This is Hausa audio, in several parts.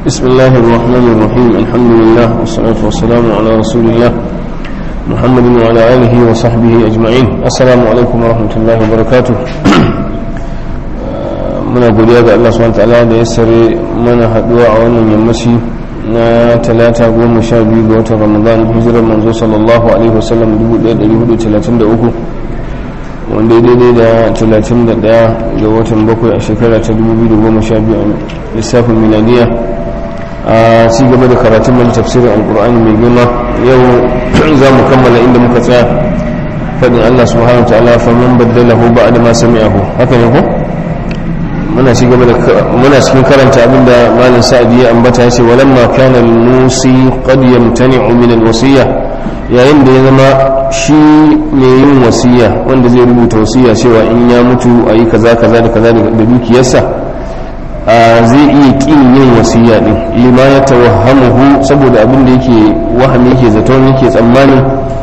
بسم الله الرحمن الرحيم الحمد لله والصلاة والسلام على رسول الله محمد وعلى آله وصحبه أجمعين السلام عليكم ورحمة الله وبركاته muna godiya ga Allah subhanahu wa ta'ala da ya sare mana haduwa a wannan yammaci na talata 12 ga watan Ramadan hijirar manzo sallallahu alaihi wasallam 1433 wanda ya daidai da 31 ga watan bakwai a shekara ta 2012 a lissafin miladiya a ci gaba da karatun mai tafsirin alkur'ani mai girma yau za mu kammala inda muka tsaya faɗin Allah subhanahu wa ta'ala faman baddalahu ba'da ma sami'ahu haka ne ko muna cikin karanta abinda malam sa'adi ya ambata ya ce walamma kana al-musi qad yamtani'u min al-wasiyya yayin da ya zama shi mai yin wasiya wanda zai rubuta wasiya cewa in ya mutu ayi kaza kaza da kaza da dukiyarsa zai iya kin yin wasiya din lima ya tawahhamuhu saboda abin da yake wahami yake zaton yake tsammani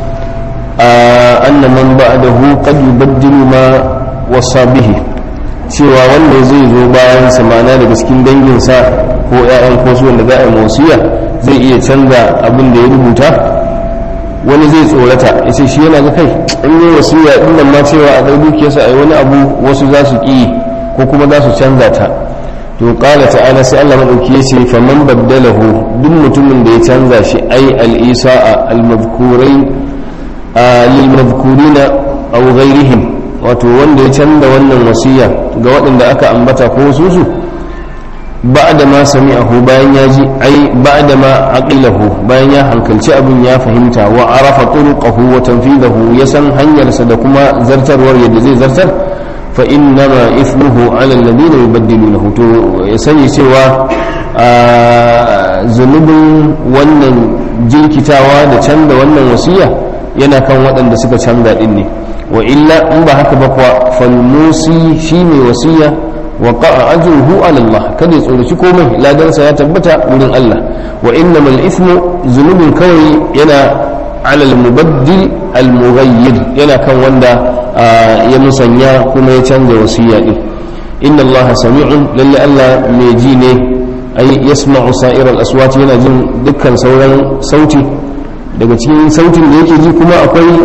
anna man ba'dahu qad yubaddilu ma wasa bihi cewa wanda zai zo bayan samana daga cikin danginsa ko ƴaƴan ko su wanda za a yi wasiya zai iya canza abin da ya rubuta wani zai tsorata ya ce shi yana ga kai in yi wasiya din nan ma cewa a ɗau dukiyarsa a yi wani abu wasu za su ƙi ko kuma za su canza ta to qala ta'ala sai Allah madauki yace faman baddalahu duk mutumin da ya canza shi ai al-isa'a al-madhkurai lil madhkurina aw ghayrihim wato wanda ya canza wannan wasiya ga waɗanda aka ambata ko su ba'da ma sami'ahu bayan ya ji ai ba'da ma aqilahu bayan ya hankalci abin ya fahimta wa arafa turuqahu wa tanfidahu ya san hanyarsa da kuma zartarwar yadda zai zartar fa innama ithmuhu ala alladhina yubaddilunahu to ya sani cewa zunubin wannan jinkitawa da canza wannan wasiya yana kan waɗanda suka canza din ne wa illa in ba haka ba kuwa falmusi shi mai wasiya wa qa'a ajruhu ala Allah kada ya tsoraci komai ladansa ya tabbata wurin Allah wa innamal ithmu zunubin kawai yana ala al-mubaddil al-mughayyir yana kan wanda ya musanya kuma ya canza wasiya din inna Allah sami'un lalle Allah mai ji ne ay yasma'u sa'ir al-aswat yana jin dukkan sauran sauti daga cikin sautin da yake ji kuma akwai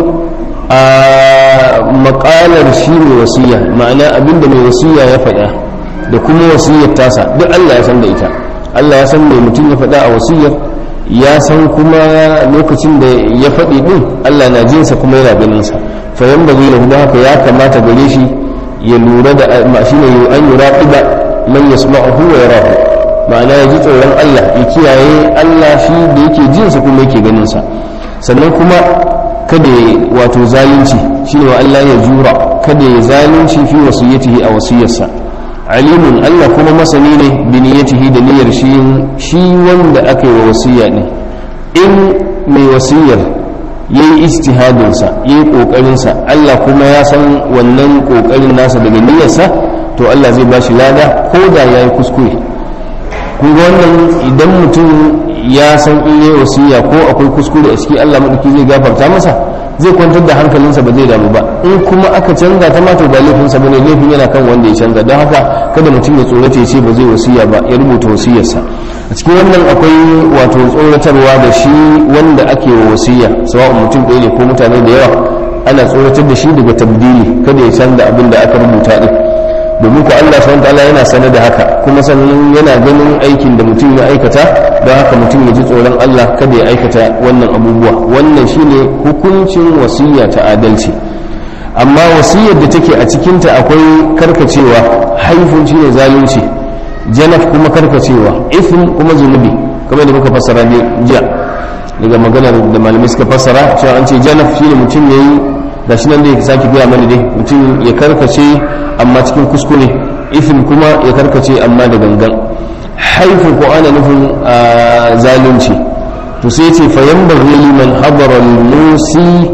makalar shi mai wasiya ma'ana abinda mai wasiya ya faɗa da kuma wasiyar tasa duk Allah ya san da ita Allah ya san mai mutum ya faɗa a wasiyar ya san kuma lokacin da ya faɗi ɗin Allah na jinsa kuma yana ganinsa fa yan ba zai da haka ya kamata gare shi ya lura da shi ne an yi raƙiba man yasma'uhu wa yarahu ma'ana ya ji tsoron Allah ya kiyaye Allah shi da yake jinsa kuma yake ganinsa sannan kuma kada ya wato zalunci shine wa Allah ya jura kada ya zalunci fi wasiyatihi a wasiyarsa alimun Allah kuma masani ne bi niyyatihi da niyyar shi wanda aka yi wa wasiya ne in mai wasiyar yayi ijtihadin sa yayi kokarin sa Allah kuma ya san wannan kokarin nasa daga niyyarsa to Allah zai bashi lada ko da yayi kuskure kun ga wannan idan mutum ya san in yi wasiya ko akwai kuskure a ciki Allah madauki zai gafarta masa zai kwantar da hankalinsa ba zai damu ba in kuma aka canza ta ma to ba laifinsa bane laifin yana kan wanda ya canza don haka kada mutum ya tsorata ya ce ba zai wasiya ba ya rubuta wasiyarsa a cikin wannan akwai wato tsoratarwa da shi wanda ake wa wasiya sawa'un mutum ɗaya ne ko mutane da yawa ana tsoratar da shi daga tabdili kada ya canza abin da aka rubuta din domin ku Allah subhanahu wataala yana sanar da haka kuma sannan yana ganin aikin da mutum ya aikata don haka mutum ya ji tsoron Allah kada ya aikata wannan abubuwa wannan shine hukuncin wasiya ta adalci amma wasiyar da take a cikinta akwai karkacewa haifun shine zalunci janaf kuma karkacewa ithm kuma zunubi kamar da muka fassara ne jiya daga maganar da malamai suka fassara cewa an ce janaf shine mutum yayi gashi nan da ya sake biya mana dai mutum ya karkace amma cikin kuskure ifin kuma ya karkace amma da gangan haifin ko ana nufin zalunci to sai ce fa yanbaghi liman hadara al-musi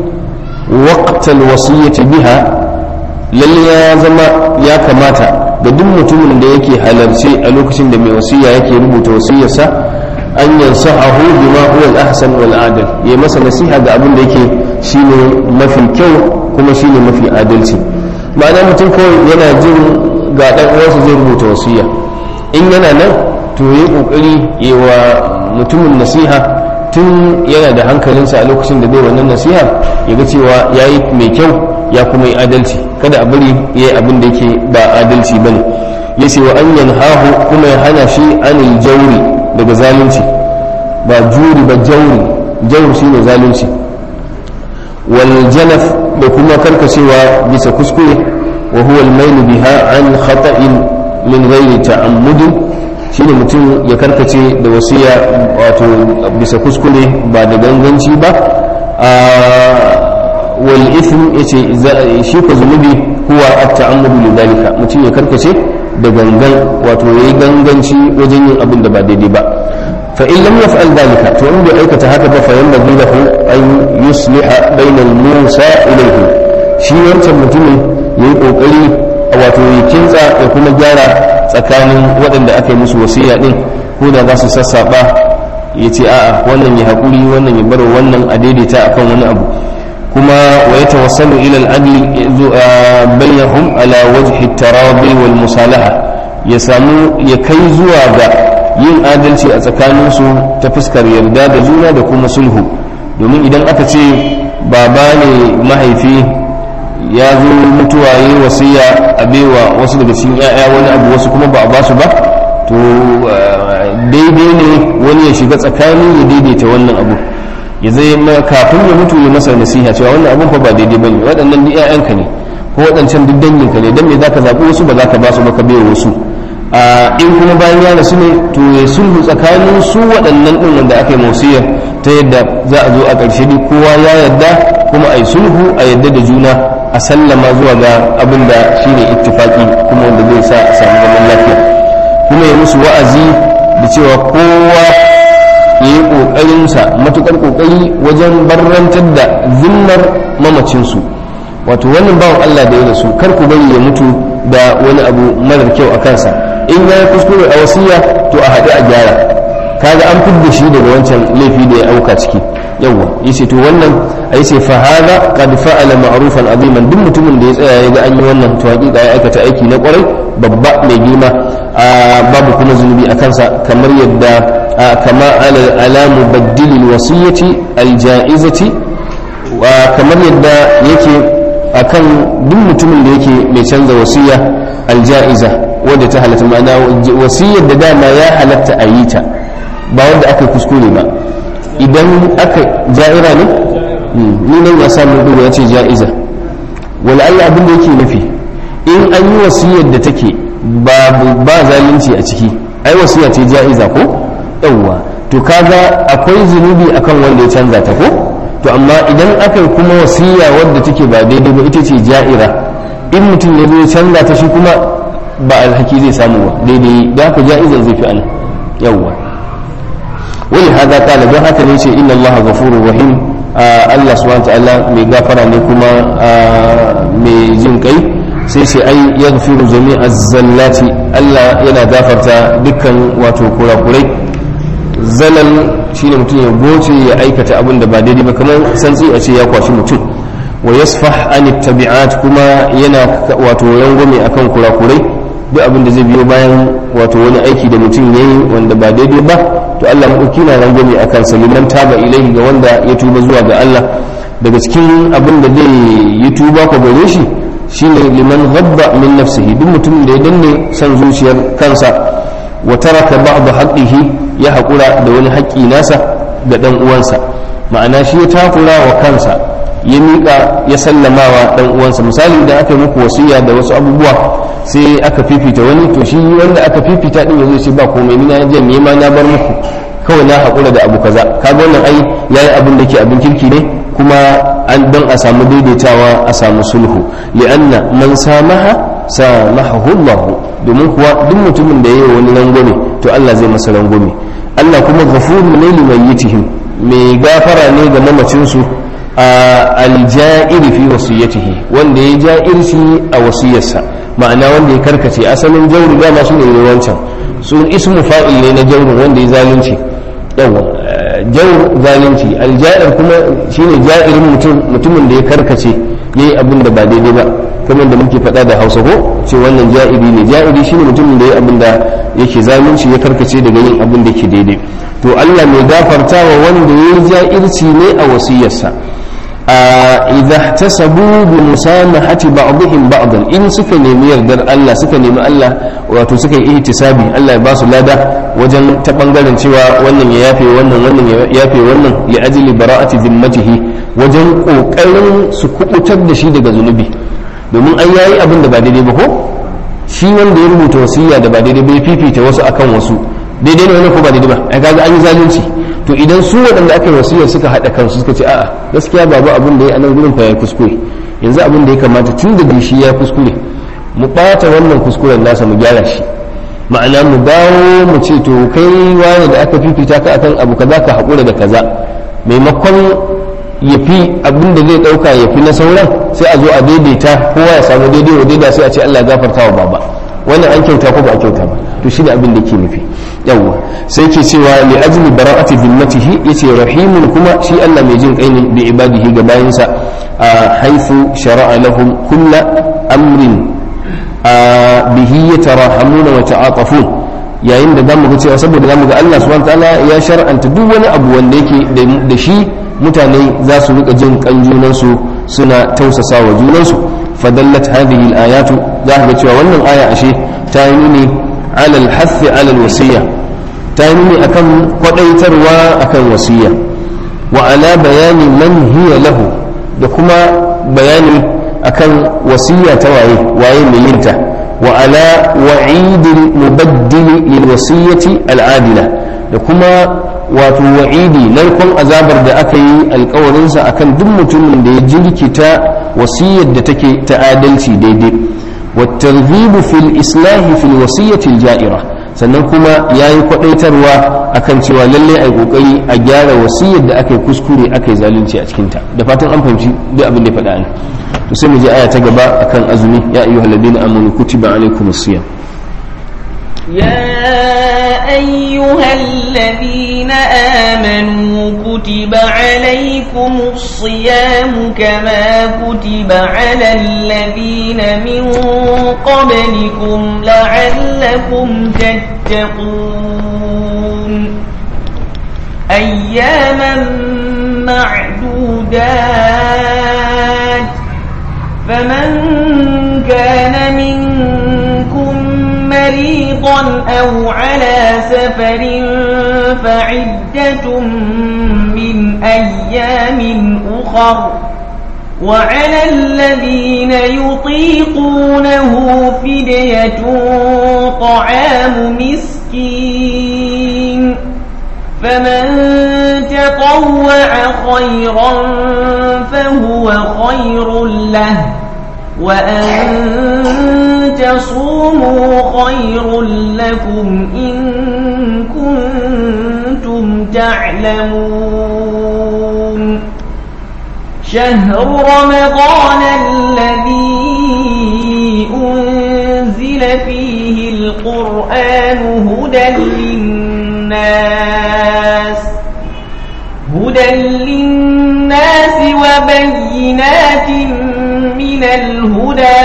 waqt al-wasiyyati biha lalle ya zama ya kamata da duk mutumin da yake halarci a lokacin da mai wasiya yake rubuta wasiyarsa an yansahu bima huwa al-ahsan wal adil ya masa nasiha ga abin da yake shine mafi kyau kuma shine mafi adalci ma'ana mutum kawai yana jin ga dan uwansa zai rubuta wasiya in yana nan to yayi kokari yawa mutumin nasiha tun yana da hankalinsa a lokacin da zai wannan nasiha ya ga cewa yayi mai kyau ya kuma yi adalci, kada a bari yayi abin da yake ba adalci bane. yace wa an yanhahu kuma ya hana shi anil jawri daga zalunci, ba juri ba jawri, jawr shine zalunci. wal janaf da kuma karkacewa bisa kuskure, wa huwa al mayl biha an khata'in min ghairi ta'ammud, shine mutum ya karkace da wasiya wato bisa kuskure ba da ganganci ba. wal ithm yace shi ko zunubi huwa at-ta'ammud lidhalika, mutum ya karkace da gangan wato yayi ganganci wajen yin abin da ba daidai ba. fa in lam yaf'al dhalika, to in bai aikata haka ba fa yanbaghi lahu an yusliha bayna al-musa ilayhi, shi wancan mutumin yayi kokari wato ya kintsa ya kuma gyara tsakanin waɗanda aka yi musu wasiya din, ko da za su sassaba ya ce a'a wannan ya haƙuri wannan ya bar wannan a daidaita akan wani abu. kuma wa yatawassalu ila al-adl bainahum ala wajhi at-tarabi wal musalaha, ya samu ya kai zuwa ga yin adalci a tsakaninsu ta fuskar yarda da juna da kuma sulhu. domin idan aka ce baba ne mahaifi ya zo mutuwa yi wasiya a baiwa wasu daga cikin 'ya'ya wani abu wasu kuma ba a basu ba, to daidai ne wani ya shiga tsakani ya daidaita wannan abu, ya zai kafin ya mutu ya masa nasiha cewa wannan abun fa ba daidai bane, waɗannan duk 'ya'yanka ne ko waɗancan duk danginka ne, dan me zaka zaɓi wasu ba zaka ba su ba ka bai wasu. in kuma bayan ya rasu ne to ya sulhu tsakanin su waɗannan ɗin wanda aka yi wasiyar, ta yadda za a zo a ƙarshe duk kowa ya yarda kuma a yi sulhu a yarda da juna a sallama zuwa ga abin da shine ittifaqi kuma wanda zai sa a samu zaman lafiya. kuma ya musu wa'azi da cewa kowa ya yi ƙoƙarinsa matuƙar ƙoƙari wajen barrantar da zimmar mamacinsu. wato wannan bawan Allah da ya rasu kar ku bari ya mutu da wani abu marar kyau a kansa, in ya yi kuskure a wasiya to a haɗu a gyara, kaga an fidda shi daga wancan laifi da ya auka ciki. yawwa yace to wannan a yace fa hada qad fa'ala ma'rufan aziman, duk mutumin da ya tsaya ya ga an yi wannan to hakika ya aikata aiki na kwarai babba mai girma, babu kuma zunubi a kansa, kamar yadda kama ala mubaddilil wasiyati alja'izati, kamar yadda yake akan duk mutumin da yake mai canza wasiya alja'iza wadda ta halatta, ma'ana wasiyar da dama ya halatta a yi ta ba wanda aka kuskure ba. idan aka ja'ira ne ni nan ya samu dubu ya ce ja'iza, wala Allah abin da yake nufi in an yi wasiyar da take ba zalunci a ciki, ai wasiya ce ja'iza ko yawwa, to kaga akwai zunubi akan wanda ya canza ta ko, to amma idan aka yi kuma wasiya wadda take ba daidai ba ita ce ja'ira, in mutum ya zo canza ta shi kuma ba alhaki zai samu ba daidai, da haka ja'izan zai fi ana yawwa. wani hada kala don haka ne ce inna allaha ghafurur rahim, Allah subhanahu wa ta'ala mai gafara ne kuma mai jin kai, sai ce ai yaghfiru jami'az zallati, Allah yana gafarta dukkan wato kurakurai. zalal shine mutum ya goce ya aikata abin da ba daidai ba, kamar santsi a ce ya kwashi mutum. wa yasfah an tabi'at, kuma yana wato rangwame akan kurakurai, duk abin da zai biyo bayan wato wani aiki da mutum yayi wanda ba daidai ba, to Allah madauki na rangwame akan sa, liman taba ilaihi ga wanda ya tuba zuwa ga Allah. daga cikin abin da zai yi tuba ko gare shi shine liman ghabba min nafsihi, duk mutum da ya danne san zuciyar kansa, wa taraka ba'd haqqihi, ya haƙura da wani haƙƙi nasa ga ɗan uwansa, ma'ana shi ya takura wa kansa ya miƙa ya sallama wa ɗan uwansa. misali idan aka yi muku wasiya da wasu abubuwa sai aka fifita wani, to shi wanda aka fifita din yanzu sai ba komai, ni na je nema na bar muku kawai na haƙura da abu kaza, kaga wannan ai yayi abin da ke abin kirki ne, kuma an don a samu daidaitawa a samu sulhu. li'anna man samaha samahahu Allah, domin kuwa duk mutumin da yayi wani rangwame to Allah zai masa rangwame. Allah kuma ghafurun ne limayyitihim, mai gafara ne ga mamacinsu, alja'iri fi wasiyatihi, wanda ya ja'irci a wasiyarsa, ma'ana wanda ya karkace. asalin jawri dama shine ne wancan, sun ismu fa'il ne na jawrin wanda ya zalunci. yawa jawr zalunci, alja'ir kuma shine ja'irin mutumin da ya karkace yayi abin da ba daidai ba, kamar da muke faɗa da Hausa ko ce wannan ja'iri ne. Ja'iri shine mutumin da ya abin da yake zalunci ya karkace daga yin abin da yake daidai. To Allah mai gafartawa wanda yayi ja'irci ne a wasiyarsa. idza ihtasabu bi musamahati ba'dihim ba'dan, in suka nemi yardar Allah, suka nemi Allah wato suka yi ihtisabi, Allah ya ba su lada wajen ta bangaren cewa wannan ya yafe wannan, wannan ya yafe wannan, li ajli bara'ati zimmatihi, wajen kokarin su kubutar da shi daga zunubi. Domin an yayi abin da ba daidai ba ko shi wanda ya rubuta wasiya da ba daidai ba ya fifita wasu akan wasu, daidai ne wannan ko ba daidai ba, ai kaga an yi zalunci. To idan su waɗanda aka yi wasiyar suka haɗa kansu suka ce a'a gaskiya babu abin da ya anan gurin fa ya kuskure, yanzu abin da ya kamata tun da shi ya kuskure mu ɓata wannan kuskuren nasa mu gyara shi, ma'ana mu dawo mu ce to kai wani da aka fifita ka akan abu kaza ka haƙura da kaza, maimakon ya fi abin da zai ɗauka ya fi na sauran sai a zo a daidaita kowa ya samu daidai wa daida sai a ce Allah ya gafarta wa baba. Wannan an kyauta ko ba a kyauta ba, to shi ne abin da ke nufi. Yawwa sai ke cewa li ajli bara'ati zimmatihi, yace rahimun kuma shi Allah mai jin kai ne bi ibadihi ga bayinsa, a haythu shara'a lahum kulla amrin bihi yatarahamuna wa ta'atafun, yayin da zamu ga cewa saboda zamu ga Allah subhanahu wa ta'ala ya shar'anta duk wani abu wanda yake da shi mutane za su rika jin kan junansu suna tausasa wa junansu. فدلت هذه الآيات ذاهب wannan aya ashe ta yi nuni ala al-hath ala al-wasiyya, ta yi nuni akan kwadaitarwa akan wasiyya, wa ala bayani man hiya lahu, da kuma bayani akan wasiyya ta waye mai yinta, wa ala wa'idil mubaddil lil wasiyyati al-adila, da kuma wato wa'idi narkon azabar da aka yi alkawarinsa akan duk mutumin da ya jirkita wasiyar da take ta adalci daidai. wattarghibu fil islahi fil wasiyyati al-ja'ira, sannan kuma yayi kwadaitarwa akan cewa lalle ai kokari a gyara wasiyar da aka yi kuskure aka yi zalunci a cikin ta. Da fatan an fahimci duk abin da ya faɗa ne. To sai mu je aya ta gaba akan azumi. Ya ayyuhalladhina amanu kutiba alaykumus siyam. يا أيها الذين آمنوا كتب عليكم الصيام كما كتب على الذين من قبلكم لعلكم تتقون أياما معدودات فمن كان منكم مريضا أو على سفر فعدة من أيام أخر وعلى الذين يطيقونه فدية طعام مسكين فمن تطوع خيرا فهو خير له وأن تصوموا خير لكم إن كنتم تعلمون شهر رمضان الذي أنزل فيه القرآن هدى للناس وبينات من الهدى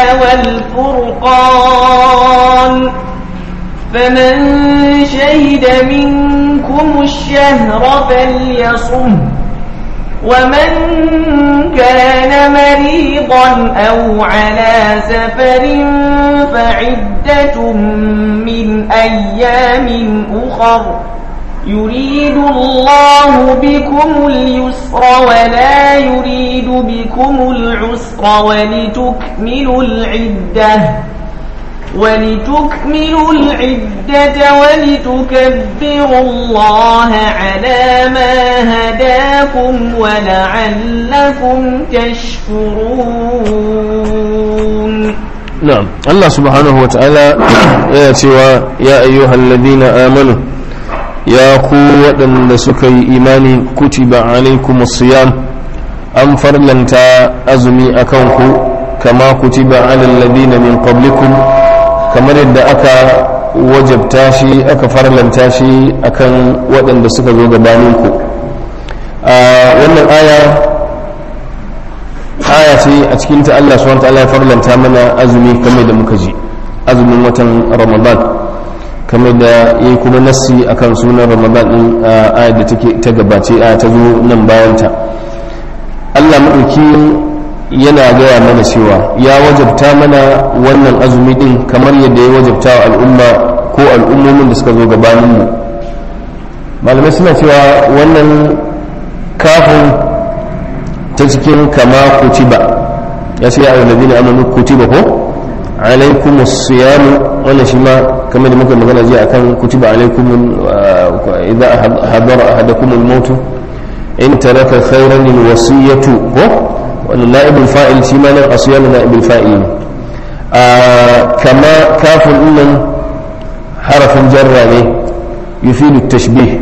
والفرقان فمن شهد منكم الشهر فليصم ومن كان مريضا أو على سفر فعدة من أيام أخر يريد الله بكم اليسر ولا يريد بكم العسر ولتكملوا العدة ولتكبروا الله على ما هداكم ولعلكم تشكرون. نعم. الله سبحانه وتعالى يا أيها الذين آمنوا ya ku waɗanda suka yi imani kutiba alaikum siyam, an farlanta azumi a kanku kama kutiba alal ladina min qablikum, kamar yadda aka wajabta shi aka farlanta shi akan waɗanda suka zo gabaninku. Wannan aya aya ce a cikin ta Allah subhanahu wa ta'ala ya farlanta mana azumi kamar da muka ji azumin watan Ramadan kamar da yayi kuma nassi akan sunan Ramadan din ayar da take ta gabace aya ta zo nan bayan ta Allah madauki yana gaya mana cewa ya wajabta mana wannan azumi din kamar yadda ya wajabta wa al'umma ko al'ummomin da suka zo gabanin mu malamai suna cewa wannan kafin ta cikin kama kutiba ya ce ya ayyuhallazina amanu kutiba ko alaikumus siyam wannan shi ma kamar da muka magana jiya akan kutiba alaikum idza hadara ahadakum al-maut in taraka khayran al-wasiyatu ko wannan na'ibul fa'il shi ma nan asiyam na'ibul fa'il kama kafin nan harafin jarra ne yufidu at-tashbih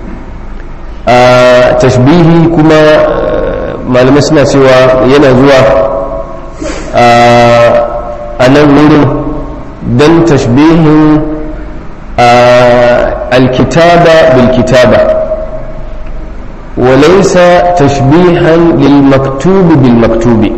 tashbihi kuma malamai suna cewa yana zuwa a nan wurin don tashbihin alkitaba bilkitaba walaisa tashbihan lilmaktubi bilmaktubi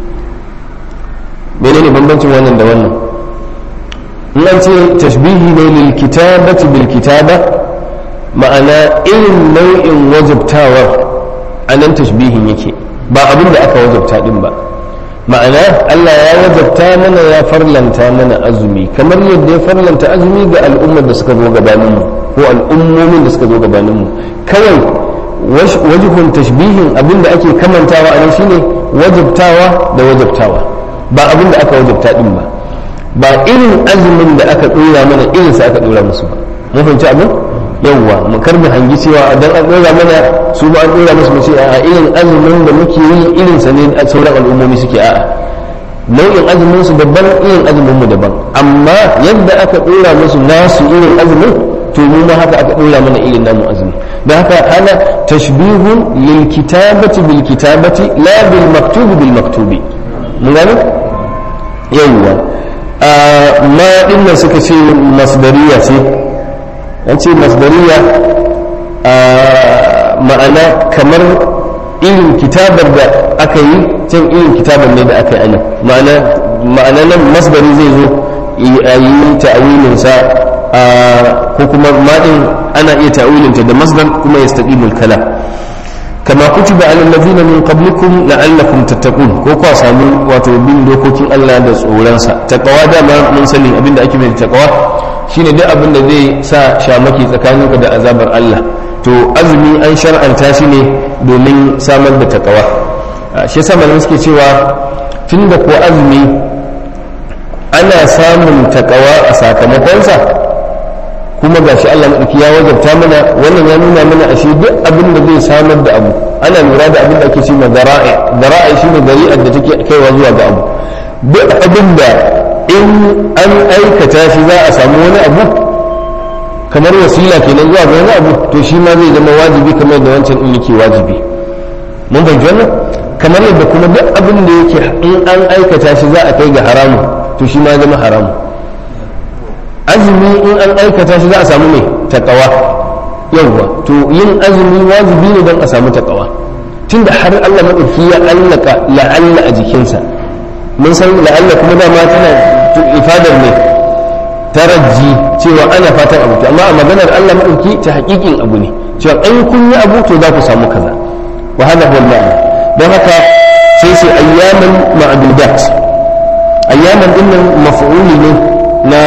menene bambancin wannan da wannan in an ce tashbihi ne lilkitabati bilkitaba ma'ana irin nau'in wajabtawar a nan tashbihin yake ba abin da aka wajabta din ba ma'ana Allah ya wajabta mana ya farlanta mana azumi kamar yadda ya farlanta azumi ga al'ummar da suka zo gabanin mu ko al'ummomin da suka zo gabanin mu kawai wajibun tashbihin abinda ake kamantawa a nan shine wajabtawa da wajabtawa ba abinda aka wajabta din ba ba irin azumin da aka dora mana irin sa aka dora musu ba mun fahimci abin yawwa mu karbi hangi cewa dan an dora mana su ba an dora musu mace a irin azumin da muke yi irin sa ne a sauran al'ummomi suke a'a nau'in azumin su daban irin azumin mu daban amma yadda aka dora musu nasu irin azumin to mu ma haka aka dora mana irin namu azumi dan haka ana tashbihun lil kitabati bil kitabati la bil maktubi bil maktubi mun gane yawwa ma dinnan suka ce masdariya ce an ce masdariya ma'ana kamar irin kitabar da aka yi can irin kitabar ne da aka yi ana ma'ana nan masdari zai zo a yi ta'awilinsa ko kuma maɗin ana iya ta'awilinta da masdar kuma ya staƙimul kala kama kutiba ala allazina min qablikum la'allakum tattaqun ko kwa samu wato bin dokokin Allah da tsoronsa taqwa dama mun sani abinda ake mai taqwa shine duk abin da zai sa shamaki tsakaninka da azabar Allah to azumi an shar'anta shi ne domin samar da takawa shi yasa malamai suke cewa tunda ko azumi ana samun takawa a sakamakonsa kuma gashi Allah madauki ya wajabta mana wannan ya nuna mana ashe duk abin da zai samar da abu ana lura da abin da ake cewa dara'i shine dari'ar da take kaiwa zuwa ga abu duk abin da in an aikata shi za a samu wani abu kamar wasila kenan zuwa ga wani abu to shi ma zai zama wajibi kamar da wancan in yake wajibi mun fahimci wannan kamar yadda kuma duk abin da yake in an aikata shi za a kai ga haramu to shi ma zama haramu azumi in an aikata shi za a samu mai takawa yawwa to yin azumi wajibi ne don a samu takawa tunda har Allah madauki ya allaka la'alla a jikinsa mun san la'alla kuma dama tana ifadar ne taraji cewa ana fatan abu amma a maganar Allah madauki ta hakikin abu ne cewa an kun yi abu to za ku samu kaza wa hada huwa ma'ana don haka sai ayyaman ma'dudat ayyaman dinnan maf'uli ne na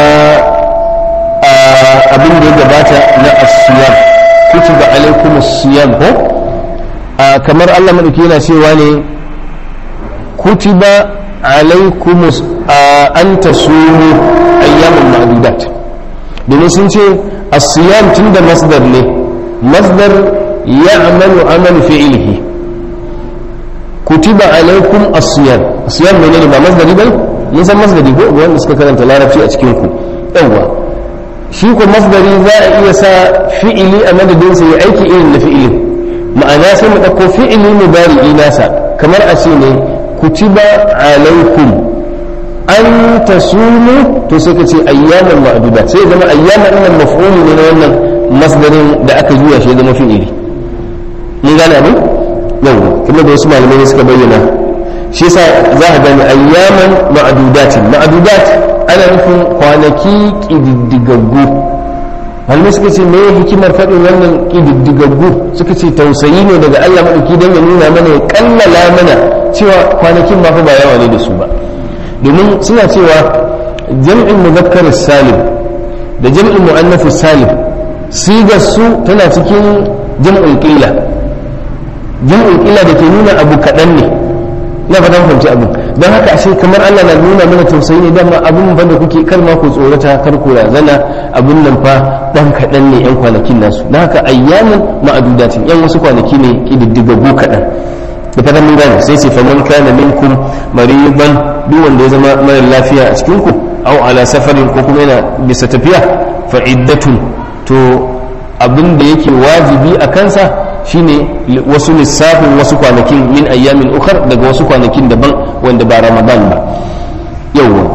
abin da ya gabata na as-siyam kutiba alaikum as-siyam ko kamar Allah madauki yana cewa ne kutiba alaikum an tasumu ayyaman ma'dudat domin sun ce as-siyam tunda masdar ne masdar ya'malu amal fi'lihi kutiba alaikum as-siyam as-siyam menene ba masdari bane mun san masdari ko wanda suka karanta larabci a cikin ku yawa shi ko masdari za a iya sa fi'ili a madadin sa ya aiki irin na fi'ilin ma'ana sai mu dauko fi'ili mudari'i nasa kamar a ce ne kutiba alaikum an tasumu to sai ka ce ayyaman ma'dudat sai zama ayyaman nan maf'uli ne na wannan masdarin da aka juya shi zama fi'ili mun gane abin yawa kuma da wasu malamai suka bayyana shi yasa za a gani ayyaman ma'adudat ana nufin kwanaki ƙididdigaggu. malamai suka ce me hikimar faɗin wannan ƙididdigaggu, suka ce tausayi ne daga Allah maɗauki don ya nuna mana ya kallala mana cewa kwanakin ma fa ba yawa ne da su ba. domin suna cewa jam'in muzakkar salim da jam'in mu'annath salim sigar su tana cikin jam'ul qilla da ke nuna abu kaɗan ne. na fatan fahimci abin don haka ashe kamar Allah na nuna mana tausayi ne dama abin ba da kuke kar ma ku tsorata kar ku razana abin nan fa dan kaɗan ne yan kwanakin nasu don haka ayyamin ma'adudatin yan wasu kwanaki ne kididdigaggu kaɗan da fatan mun gane sai faman kana minkum mariban duk wanda ya zama mara lafiya a cikin ku aw ala safarin ko kuma yana bisa tafiya fa iddatun to abin da yake wajibi a kansa shine wasu lissafin wasu kwanakin min ayyamin ukhar daga wasu kwanakin daban wanda ba ramadan ba. yawwa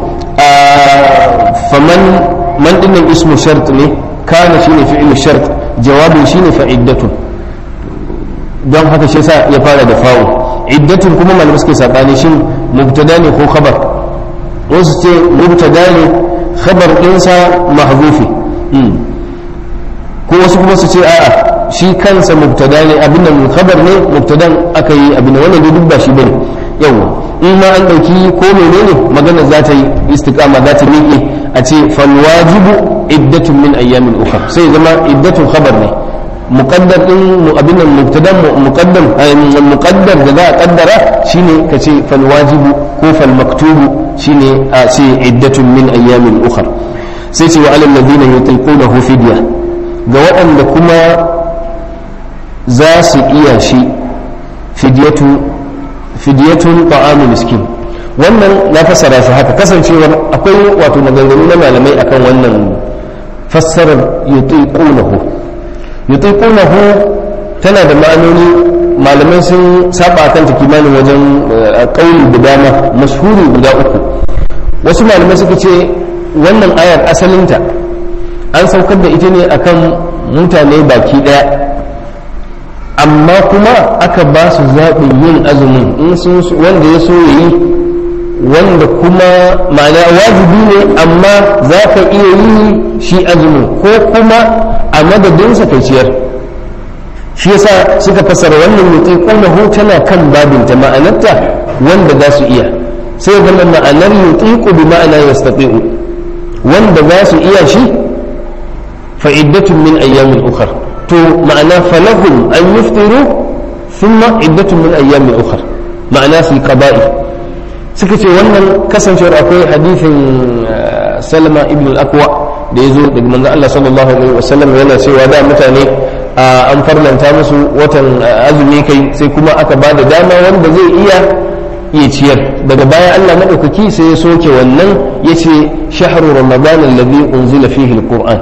faman man dinnan ismu shart ne, kana shine fi'il shart, jawabin shine fa iddatun, don haka shi yasa ya fara da fa'u. iddatun kuma malamai suke sabani shin mubtada ne ko khabar, wasu ce mubtada ne khabar ɗinsa mahzufi, ko wasu kuma su ce a'a shi kansa mubtada ne abin nan khabar ne mubtadan aka yi abin nan, wannan duk ba shi bane. yawa in ma an dauki ko menene magana za ta yi istiqama, za ta miƙe a ce fal wajibu iddatun min ayyamin ukhra, sai zama iddatun khabar ne muqaddar din abin nan mubtadan muqaddar da za a kaddara shine kace fal wajibu ko fal maktubu shine a ce iddatun min ayyamin ukhra. sai ce wa alal ladina yutiqunahu fidya, ga waɗanda kuma za su iya shi fidyatun ta'amu miskin. wannan na fassara shi haka, kasancewar akwai wato maganganu na malamai akan wannan fassarar yutiqunahu tana da ma'anoni, malamai sun saba kan ta kimanin wajen kauli da dama, mashhuri guda uku. wasu malamai suka ce wannan ayar asalinta an saukar da ita ne akan mutane baki daya, amma kuma aka ba su zaɓin yin azumin in sun wanda ya so yi, wanda kuma ma'ana wajibi ne amma za ka iya yi shi azumin ko kuma a madadinsa kai ciyar. shi yasa suka fasara wannan yutiqunahu tana kan babinta, ma'anarta wanda za su iya, sai ga ma'anar yutiqu bi ma'ana yastati'u, wanda za su iya shi fa'iddatun min ayyamin ukhra, to ma'ana falahum an yuftiru thumma iddatun min ayyamin ukhra, ma'ana fi qada'i. suka ce wannan kasancewar akwai hadithin Salama ibn al-Aqwa da yazo daga manzon Allah sallallahu alaihi wasallam yana cewa da mutane an farlanta musu watan azumi kai, sai kuma aka ba da dama wanda zai iya ciyar. daga baya Allah madaukaki sai ya soke wannan, yace shahru ramadan alladhi unzila fihi al-Qur'an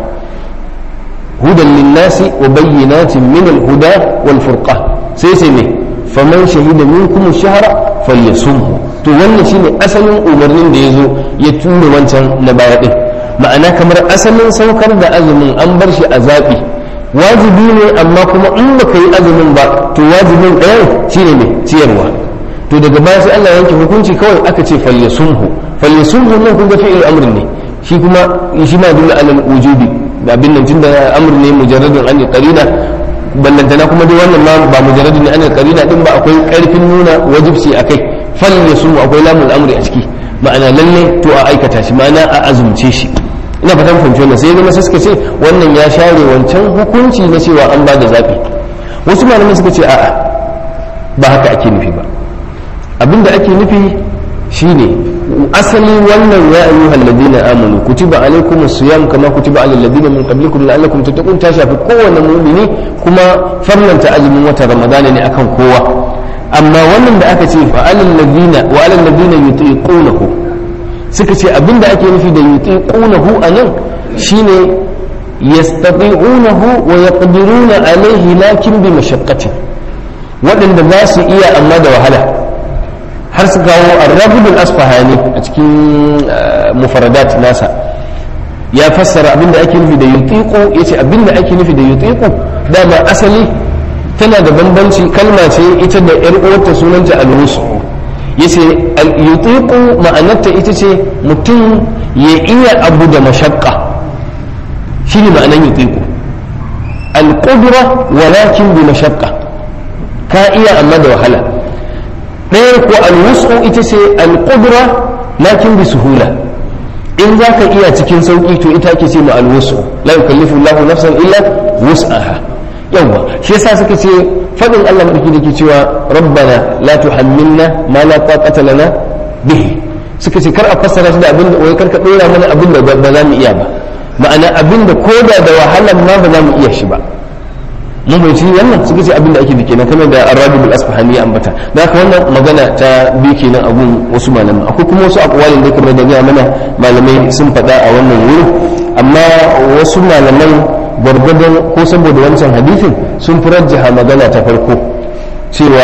hudan lin-nasi wa bayyinatin min al-huda wal-furqan, sai ne faman shahida minkum ash-shahra falyasumhu. to wannan shine asalin umarnin da yazo ya tura wancan na baya din, ma'ana kamar asalin saukar da azumin an bar shi a zabi, wajibi ne amma kuma in baka yi azumin ba to wajibin ɗayan shine ne ciyarwa. to daga baya sai Allah yanke hukunci kawai aka ce falyasumhu nan kun ga fi'il amrin ne, shi kuma shi ma dole alal wujubi da abin nan tunda amr ne mujarradun an qarina, ballantana kuma dai wannan ma ba mujarradun ne an qarina din ba, akwai karfin nuna wajibci akai. falyasumhu akwai lamul amri a ciki, ma'ana lalle to a aikata shi, ma'ana a azumce shi. ina fatan fahimci wannan, sai zama suka ce wannan ya share wancan hukunci na cewa an ba da zaɓi. wasu malamai suka ce a'a ba haka ake nufi ba, abinda ake nufi shine asali wannan ya ayyuhal ladina amanu kutiba alaykumus siyam kama kutiba alal ladina min qablikum la'allakum tattaqun, ta shafi kowanne mu'mini kuma farlanta azumin wata ramadana ne akan kowa. amma wannan da aka ce fa alal ladina wa alal ladina yutiqunahu, suka ce abinda ake nufi da yutiqunahu anan shine yastati'unahu wa yaqdiruna alayhi lakin bi mashaqqatin, waɗanda za su iya amma da wahala. har su kawo ar-rabul asfahani a cikin mufradat nasa ya fassara abinda ake nufi da yutiqu, yace abinda ake nufi da yutiqu dama asali tana da bambanci, kalma ce ita da yar uwarta sunanta al-wusu. yace yutiqu ma'anarta ita ce mutum ya iya abu da mashaqqa shine ma'anar yutiqu al-qudra walakin bi mashaqqa ka iya amma da wahala ɗaya ko al-wus'u ita ce al-qudra lakin bi suhula in za ka iya cikin sauƙi to ita ake ce ma al-wus'u la yukallifu Allahu nafsan illa wus'aha yawa shi yasa suka ce fadin Allah madaki dake cewa rabbana la tuhammilna ma la taqata lana bihi suka ce kar a fassara shi da abin da wai kar ka dora mana abin da ba za mu iya ba ma'ana abin da koda da wahalan ma ba za mu iya shi ba mun bai ci wannan suka ce abin da ake dake na kamar da Ar-Rabi al-Asfahani ya ambata da haka wannan magana ta bi kenan abun wasu malaman akwai kuma wasu aqwalin da kamar da ga mana malamai sun faɗa a wannan wuri amma wasu malaman gwargwadon ko saboda wancan hadisin sun fi rajjaha magana ta farko cewa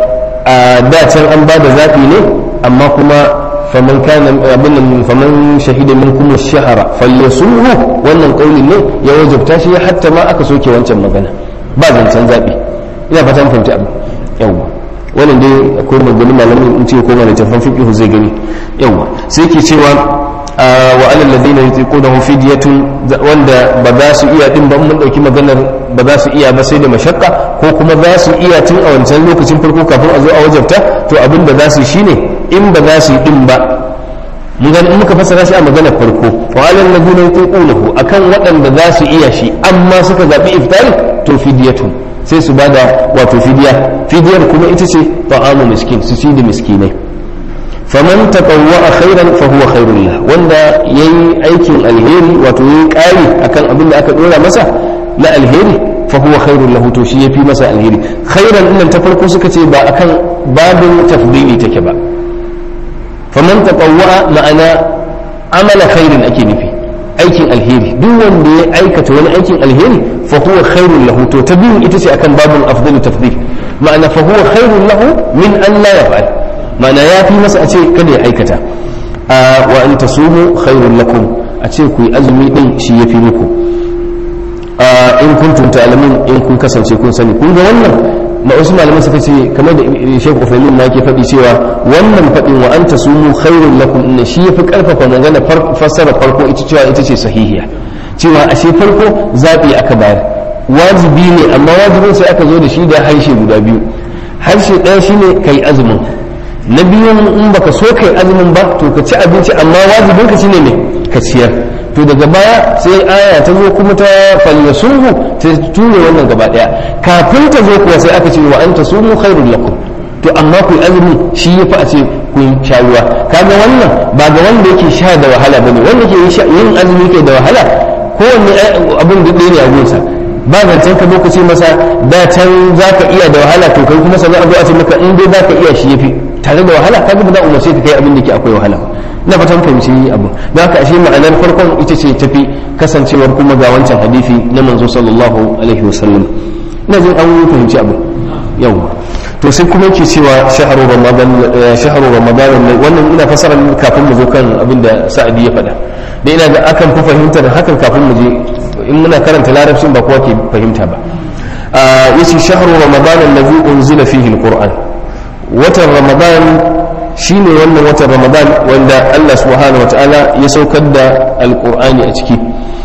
a da can an ba da zaɓi ne amma kuma faman kana abin faman shahida minkum ash-shahra falyasumhu wannan kaulin ne ya wajabta shi hatta ma aka soke wancan magana ba zancen zaɓi ina fatan fahimci abu yawwa wannan dai akwai maganin malamin in ce ko malamin tafan fiqh zai gani yawwa sai ke cewa wa alal ladina yutiqunahu fidyatun wanda ba za su iya din ba mun dauki maganar ba za su iya ba sai da mashakka ko kuma za su iya tun a wancan lokacin farko kafin a zo a wajabta to abin da za su yi shine in ba za su yi din ba mun ga in muka fassara shi a maganar farko wa alal ladina yutiqunahu akan waɗanda za su iya shi amma suka zabi iftari to fidyatun sai su bada wato fidiyar kuma ita ce ta'amu miskin su ci da miskinai faman tatawwa khairan fa huwa khairul lah wanda yayi aikin alheri wato yayi kari akan abin da aka dora masa na alheri fa huwa khairul lahu to shi yafi masa alheri khairan din ta farko suka ce ba akan babin tafdili take ba faman tatawwa ma'ana amala khairin ake nufi aikin alheri duk wanda ya aikata wani aikin alheri fa huwa khairul lahu to ta biyu ita ce akan babin afdalu tafdil ma'ana fa huwa khairul lahu min an la yaf'al ma'ana ya fi masa a ce kada ya aikata wa an tasumu khairul lakum a ce ku yi azumi din shi yafi muku in kuntum ta'lamun in kun kasance kun sani kun ga wannan ma wasu malaman suka ce kamar da Sheikh Uthaymeen ma yake faɗi cewa wannan faɗin wa an tasumu khairul lakum in shi yafi karfafa magana fassara farko ita cewa ita ce sahihiya cewa ashe farko zabi aka bayar wajibi ne amma wajibin sai aka zo da shi da harshe guda biyu harshe ɗaya shine kai azumin na biyun in baka so kai azumin ba to ka ci abinci amma wajibin ka shine ne ka ciyar to daga baya sai aya ta zo kuma ta falyasuhu ta ture wannan gaba daya kafin ta zo kuwa sai aka ce wa anta sumu khairul lakum to amma ku azumi shi yafi a ce ku sha ruwa kaga wannan ba ga wanda yake sha da wahala bane wanda yake yin azumi kai da wahala kowanne abin da ɗaya ne a gunsa ba zancen ka lokaci masa da can zaka iya da wahala to kai kuma sannan a zo a ce maka in dai zaka iya shi yafi tare da wahala kaga ba za a umarce ka kai abin da ke akwai wahala ba na fatan fahimci abu da haka ashe ma'anar farkon ita ce tafi kasancewar kuma ga wancan hadisi na manzo sallallahu alaihi wasallam ina jin an fahimci abu yau to sai kuma yake cewa shahru ramadan wannan ina fasara kafin mu zo kan abin da sa'adi ya faɗa da ina ga akan fi fahimtar hakan kafin mu je in muna karanta larabcin ba kowa ke fahimta ba yace shahru ramadan allazi unzila fihi alquran watan ramadan shine wannan watan ramadan wanda Allah subhanahu wataala ya saukar da alqur'ani a ciki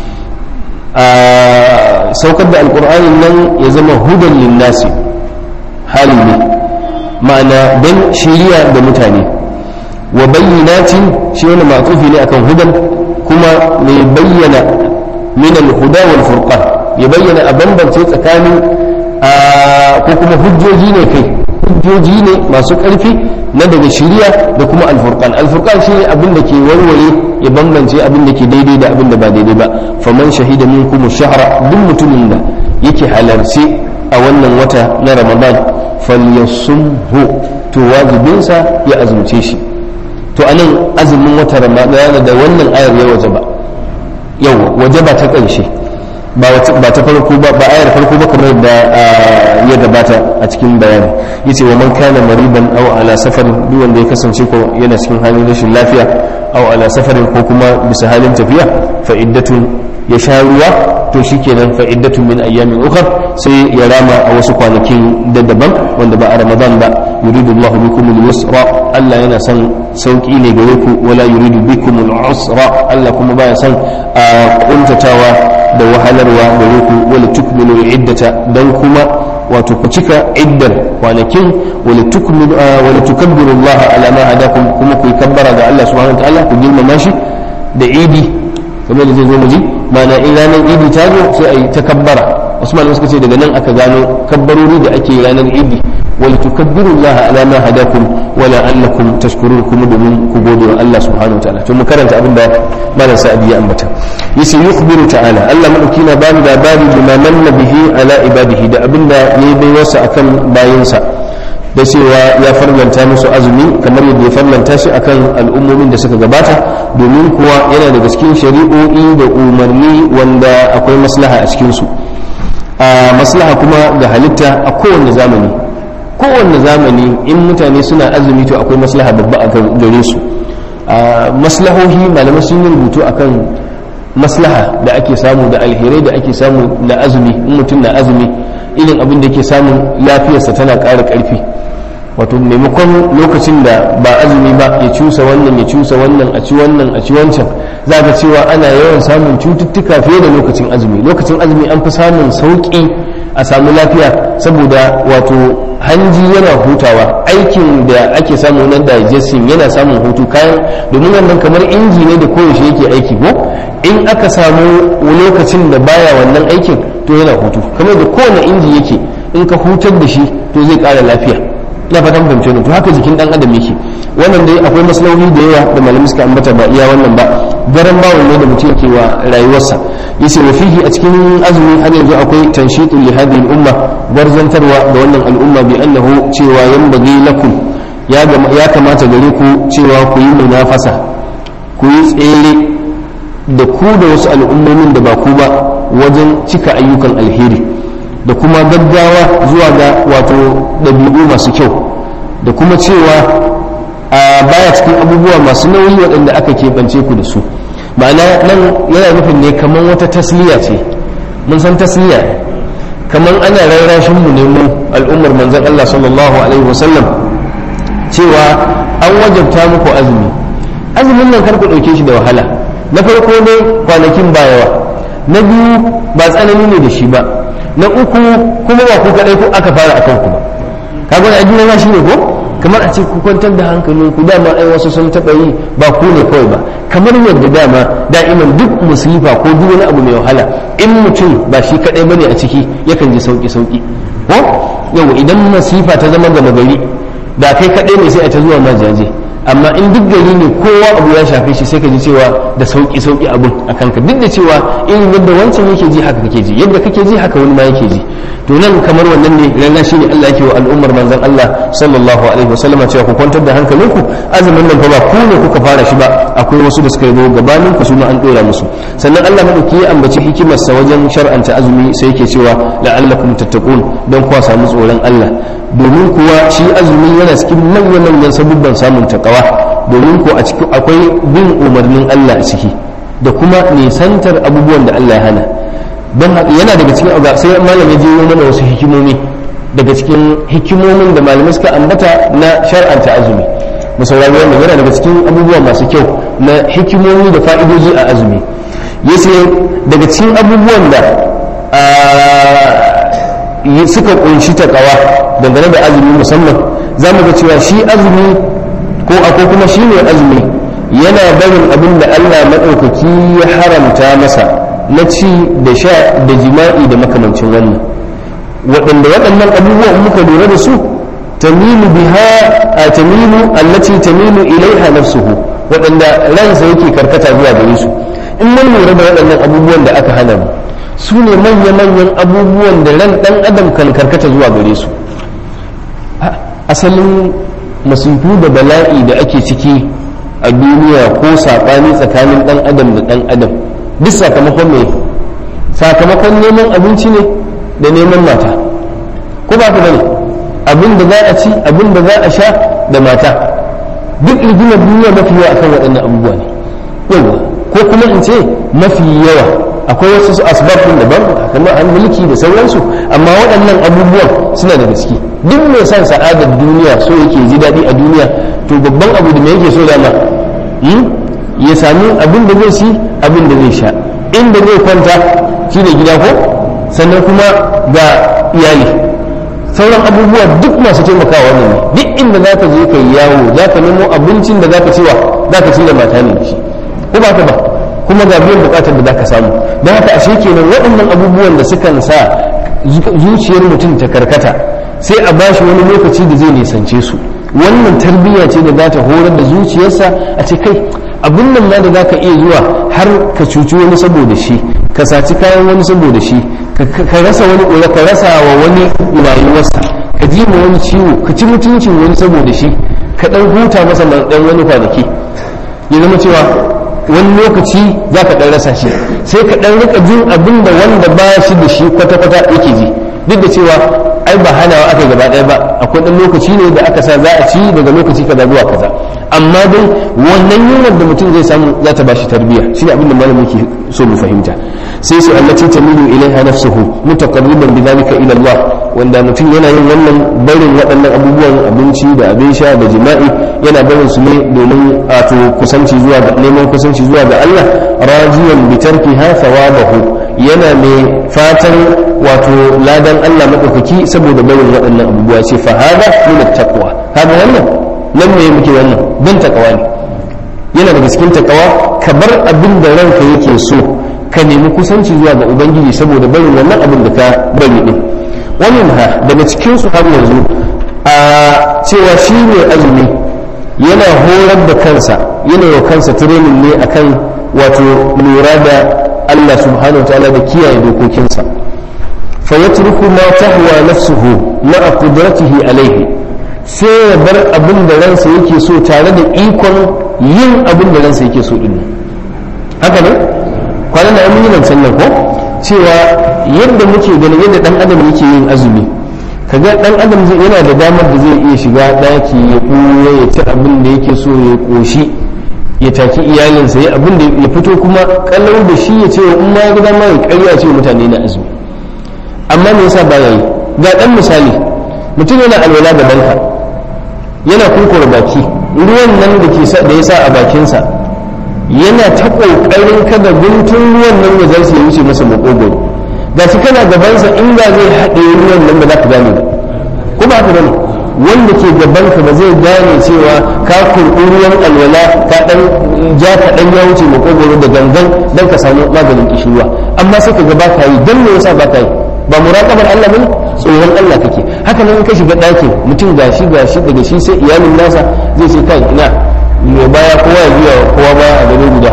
saukar da alqur'anin nan ya zama hudan linnasi hali ne ma'ana dan shiriya da mutane wa bayyinatin shi wani ma'tufi ne akan hudan kuma mai bayyana min al-huda wal furqan ya bayyana a bambance tsakanin ko kuma hujjoji ne kai hujjoji ne masu ƙarfi na daga shiriya da kuma alfurqan alfurqan shine abin da ke warware ya bambance abin da ke daidai da abin da ba daidai ba faman shahida minkum ash-shahra duk mutumin da yake halarci a wannan wata na ramadan falyasumhu to wajibinsa ya azumce shi to anan azumin wata ramadan da wannan ayar ya wajaba yau wajaba ta ƙarshe ba ta farko ba ayar farko ba kamar da ya gabata a cikin bayani yace wa man kana mariban aw ala safarin duk wanda ya kasance ko yana cikin halin rashin lafiya aw ala safarin ko kuma bisa halin tafiya fa iddatun ya sha ruwa to shikenan fa iddatun min ayyamin ukhra sai ya rama a wasu kwanakin da daban wanda ba a Ramadan ba. yuridu Allahu bikum al-yusra, Allah yana son sauki ne gare ku, wala yuridu bikum al-usra, Allah kuma baya son kuntatawa da wahalarwa gare ku. wala tukmilu al-iddata, dan kuma wato ku cika iddar kwanakin, wala tukabbiru Allah ala ma hadakum, kuma ku kabbara ga Allah subhanahu wa ta'ala, ku girmama shi da idi kamar da zai zo muji. mana in ranar idi ta zo sai a yi ta kabbara. wasu malamai suka ce daga nan aka gano kabbarori da ake ranar idi. wala tukabbiru Allah ala ma hadakum wala allakum tashkurun, kuma domin ku gode wa Allah subhanahu wa ta'ala. to mu karanta abin da malam Sa'idi ya ambata. yace yukhbiru ta'ala, Allah madauki na bani labari bima manna bihi ala ibadihi, da abinda yayi baiwarsa akan bayinsa, da cewa ya farlanta musu azumi kamar yadda ya farlanta shi akan al'ummomin da suka gabata, domin kuwa yana daga cikin shari'o'i da umarni wanda akwai maslaha a cikinsu. Maslaha kuma ga halitta a kowanne zamani in mutane suna azumi to akwai maslaha babba a gare su. Maslahohi malamai sun yi rubutu akan maslaha da ake samu da alherai da ake samu da azumi. in mutum na azumi irin abin da ke samun lafiyarsa tana ƙara ƙarfi, wato maimakon lokacin da ba azumi ba ya cusa wannan a ci wancan, za ga cewa ana yawan samun cututtuka fiye da lokacin azumi. lokacin azumi an fi samun sauƙi a samu lafiya, saboda wato hanji yana hutawa, aikin da ake samu na digestion yana samun hutu kayan, domin wannan kamar inji ne da koyaushe yake aiki ko in aka samu lokacin da baya wannan aikin to yana hutu, kamar da kowane inji yake in ka hutar da shi to zai ƙara lafiya. na fatan fahimce ne, to haka jikin dan adam yake. wannan dai akwai maslahohi da yawa da malamai suka ambata, ba iya wannan ba, garan bawon ne da mutum yake wa rayuwarsa. yace wa fihi, a cikin azumi har yanzu akwai tanshitul li hadhihi al-umma, barzantarwa da wannan al'umma bi annahu cewa yanbaghi lakum, ya kamata gare ku cewa ku yi munafasa, ku yi tsere da ku da wasu al'ummomin da ba ku ba wajen cika ayyukan alheri, da kuma gaggawa zuwa ga wato ɗabi'u masu kyau, da kuma cewa baya cikin abubuwa masu nauyi waɗanda aka keɓance ku da su. ma'ana nan yana nufin ne kamar wata tasliya ce. mun san tasliya kamar ana rarrashin mu ne mu al'ummar manzon Allah sallallahu alaihi wasallam cewa an wajabta muku azumin nan kar ku ɗauke shi da wahala. na farko ne kwanakin ba yawa, na biyu ba tsanani ne da shi ba, na uku kuma ba ku kadai ku aka fara akan ku ba. kaga wani ajiyar ma shi ne ko kamar a ce ku kwantar da hankalin ku, dama ai wasu sun taɓa yi, ba ku ne kawai ba. kamar yadda dama da'iman duk musifa ko duk wani abu mai wahala in mutum ba shi kadai bane a ciki yakan ji sauki ko yau idan masifa ta zama gama gari da kai kadai ne sai a ta zuwa majaje, amma in duk gari ne kowa abu ya shafe shi sai ka ji cewa da sauki abun a kanka, duk da cewa irin yadda wancan yake ji haka kake ji, yadda kake ji haka wani ma yake ji. to nan kamar wannan ne rana shi ne Allah yake wa al'ummar manzon Allah sallallahu alaihi wasallam cewa ku kwantar da hankalinku, azumin nan fa ba ku ne kuka fara shi ba, akwai wasu da suka yi gabanin ku su ma an dora musu. sannan Allah madauki ya ambaci hikimarsa wajen shar'anta azumi, sai yake cewa la'allakum tattaqun, don kuwa samu tsoron Allah, domin kuwa shi azumi yana cikin manyan sabubban samun takawa, domin ko a ciki akwai bin umarnin Allah a ciki da kuma nisantar abubuwan da Allah ya hana. don yana daga cikin sai malamai je mana wasu hikimomi daga cikin hikimomin da malamai suka ambata na shar'anta azumi. musaurari wannan yana daga cikin abubuwa masu kyau na hikimomi da fa'idoji a azumi. yace daga cikin abubuwan da suka kunshi takawa dangane da azumi musamman, za mu ga cewa shi azumi ko kuma shi ne azumi yana barin abin da Allah maɗaukaki ya haramta masa na ci da sha da jima'i da makamancin wannan, waɗannan abubuwan muka lura da su tamilu allati tamilu ilaiha nafsuhu, waɗanda ransa yake karkata zuwa gare su. in mun lura da waɗannan abubuwan da aka hana mu, su ne manya-manyan abubuwan da ran ɗan adam kan karkata zuwa gare su. asalin masifu da bala'i da ake ciki a duniya ko saɓani tsakanin ɗan adam da ɗan adam, duk sakamakon neman abinci ne da neman mata, ko ba ka bane? abin da za a ci, abin da za a sha da mata, duk rigimar duniya mafi yawa akan waɗannan abubuwa ne. yawa ko kuma in ce mafi yawa akwai wasu asbabun daban kamar an mulki da sauransu, amma waɗannan abubuwan suna da gaske. Duk mai son sa'adar duniya so yake ji daɗi a duniya, to babban abu da mai yake so dama ya sami abin da zai ci, abin da zai sha, inda zai kwanta shi ne gida ko, sannan kuma ga iyali, sauran abubuwa duk masu taimakawa wannan ne. Duk inda za ka je ka yi yawo za ka nemo abincin da za ka ci da mata ne da shi, ko ba ka ba, kuma ga biyan bukatar da za ka samu. don haka ashe kenan waɗannan abubuwan da sukan sa zuciyar mutum ta karkata, sai a bashi wani lokaci da zai nisance su. wannan tarbiyya ce da za ta horar da zuciyarsa a ce kai abin nan ma da za ka iya zuwa har ka cuci wani saboda shi, ka saci kayan wani saboda shi, ka rasa wani ƙura, ka rasa wa wani rayuwarsa, ka ji ma wani ciwo, ka ci mutuncin wani saboda shi, ka ɗan huta masa ɗan wani kwanaki, ya zama cewa wani lokaci za ka ɗan rasa shi, sai ka ɗan rika jin abin da wanda ba shi da shi kwata-kwata yake ji, duk da cewa ai ba hanawa aka gaba ɗaya ba, akwai ɗan lokaci ne da aka sa za a ci daga lokaci kaza zuwa kaza, amma dai wannan yunwar da mutum zai samu za ta bashi tarbiyya. shi ne abin da malamin ke so mu fahimta. sai su allati tamilu ilaiha nafsuhu mutaqarriban bidhalika ila Allah, wanda mutum yana yin wannan barin waɗannan abubuwan abinci da abin sha da jima'i, yana barin su ne domin wato kusanci zuwa ga neman kusanci zuwa ga Allah, rajiyan bi tarkiha thawabahu, yana mai fatan wato ladan Allah madaukaki saboda barin waɗannan abubuwa. ce fa hada min at-taqwa, hada wannan nan me muke wannan don takawa ne, yana daga cikin takawa ka bar abin da ranka yake so, ka nemi kusanci zuwa ga ubangiji saboda barin wannan abin da ka bari din. wannan ha daga cikin su har yanzu a cewa shi ne azumi yana horar da kansa, yana wa kansa training ne akan wato lura da Allah subhanahu wataala da kiyaye dokokinsa. fa yatruku ma tahwa nafsuhu ma'a qudratihi alayhi, sai ya bar abin da ransa yake so tare da ikon yin abin da ransa yake so din. haka ne kwanan da mun yi nan sannan ko cewa yadda muke ganin yadda dan adam yake yin azumi, kaga dan adam yana da damar da zai iya shiga daki ya ɓuya ya ci abin da yake so ya koshi, ya taki iyalinsa ya abin da ya fito kuma kallau da shi ya ce in ma ya ga dama ya ƙarya ce mutane na azumi. amma me yasa baya yi? ga dan misali, mutum yana alwala da banka, yana kurkura baki, ruwan nan da ya sa a bakinsa yana ta ƙoƙarin kada guntun ruwan nan ya zarce ya wuce masa makogoro, ga shi kana gabansa inda zai haɗe ruwan nan ba za ka gane ba, ko ba ka gane wanda ke gabanka ba zai gane cewa ka kurɓi ruwan alwala ka ɗan ja ka ɗan ya wuce makogoro da gangan don ka samu maganin kishirwa, amma sai ka ga ba ka yi. don me yasa ba ka yi? ba muraƙabar Allah bane, tsoron Allah kake. haka nan ka shiga ɗakin mutum gashi daga shi sai iyalin nasa zai ce kai ina mai baya kowa ya biya kowa baya a gare guda,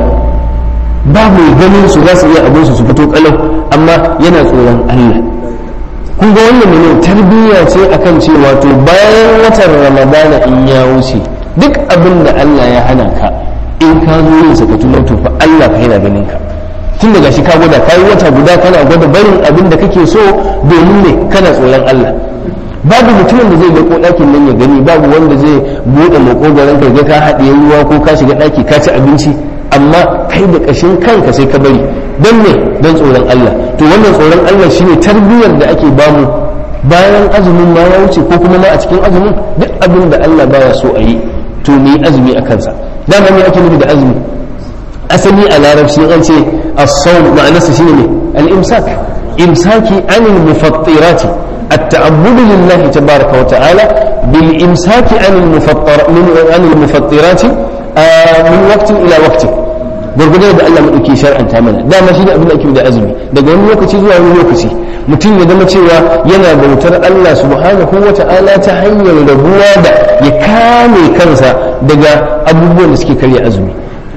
ba mai ganin su za su iya abin su fito kalau, amma yana tsoron Allah. kun ga wannan ne tarbiyya ce akan cewa to bayan watan Ramadana in ya wuce duk abin da Allah ya hana ka in ka zo yin sa ka tuno to fa Allah fa yana ganin ka. tun daga shi ka gwada kayi wata guda kana gwada barin abin da kake so domin ne kana tsoron Allah. babu mutumin da zai ga ko ɗakin nan ya gani, babu wanda zai buɗe makogaran ka ga ka haɗiye ruwa ko ka shiga ɗaki ka ci abinci, amma kai da ƙashin kanka sai ka bari. don ne? don tsoron Allah. to wannan tsoron Allah shine tarbiyyar da ake bamu bayan azumin ma ya wuce ko kuma ma a cikin azumin, duk abin da Allah baya so a yi to mu yi azumi a kansa. dama me ake nufi da azumi? asali a larabci an ce as-sawm ma'anarsa shine ne al-imsak, imsaki anil mufattirati, التعبد لله تبارك وتعالى بالإمساك عن المفطرات من وقت إلى وقت. gurgurda da Allah madauki shar'anta mana dama shi ne abin da ake da azumi, daga wani lokaci zuwa wani lokaci mutum ya zama cewa yana bautar Allah subhanahu wata'ala ta hanyar rabuwa da ya kame kansa daga abubuwan da suke karya azumi.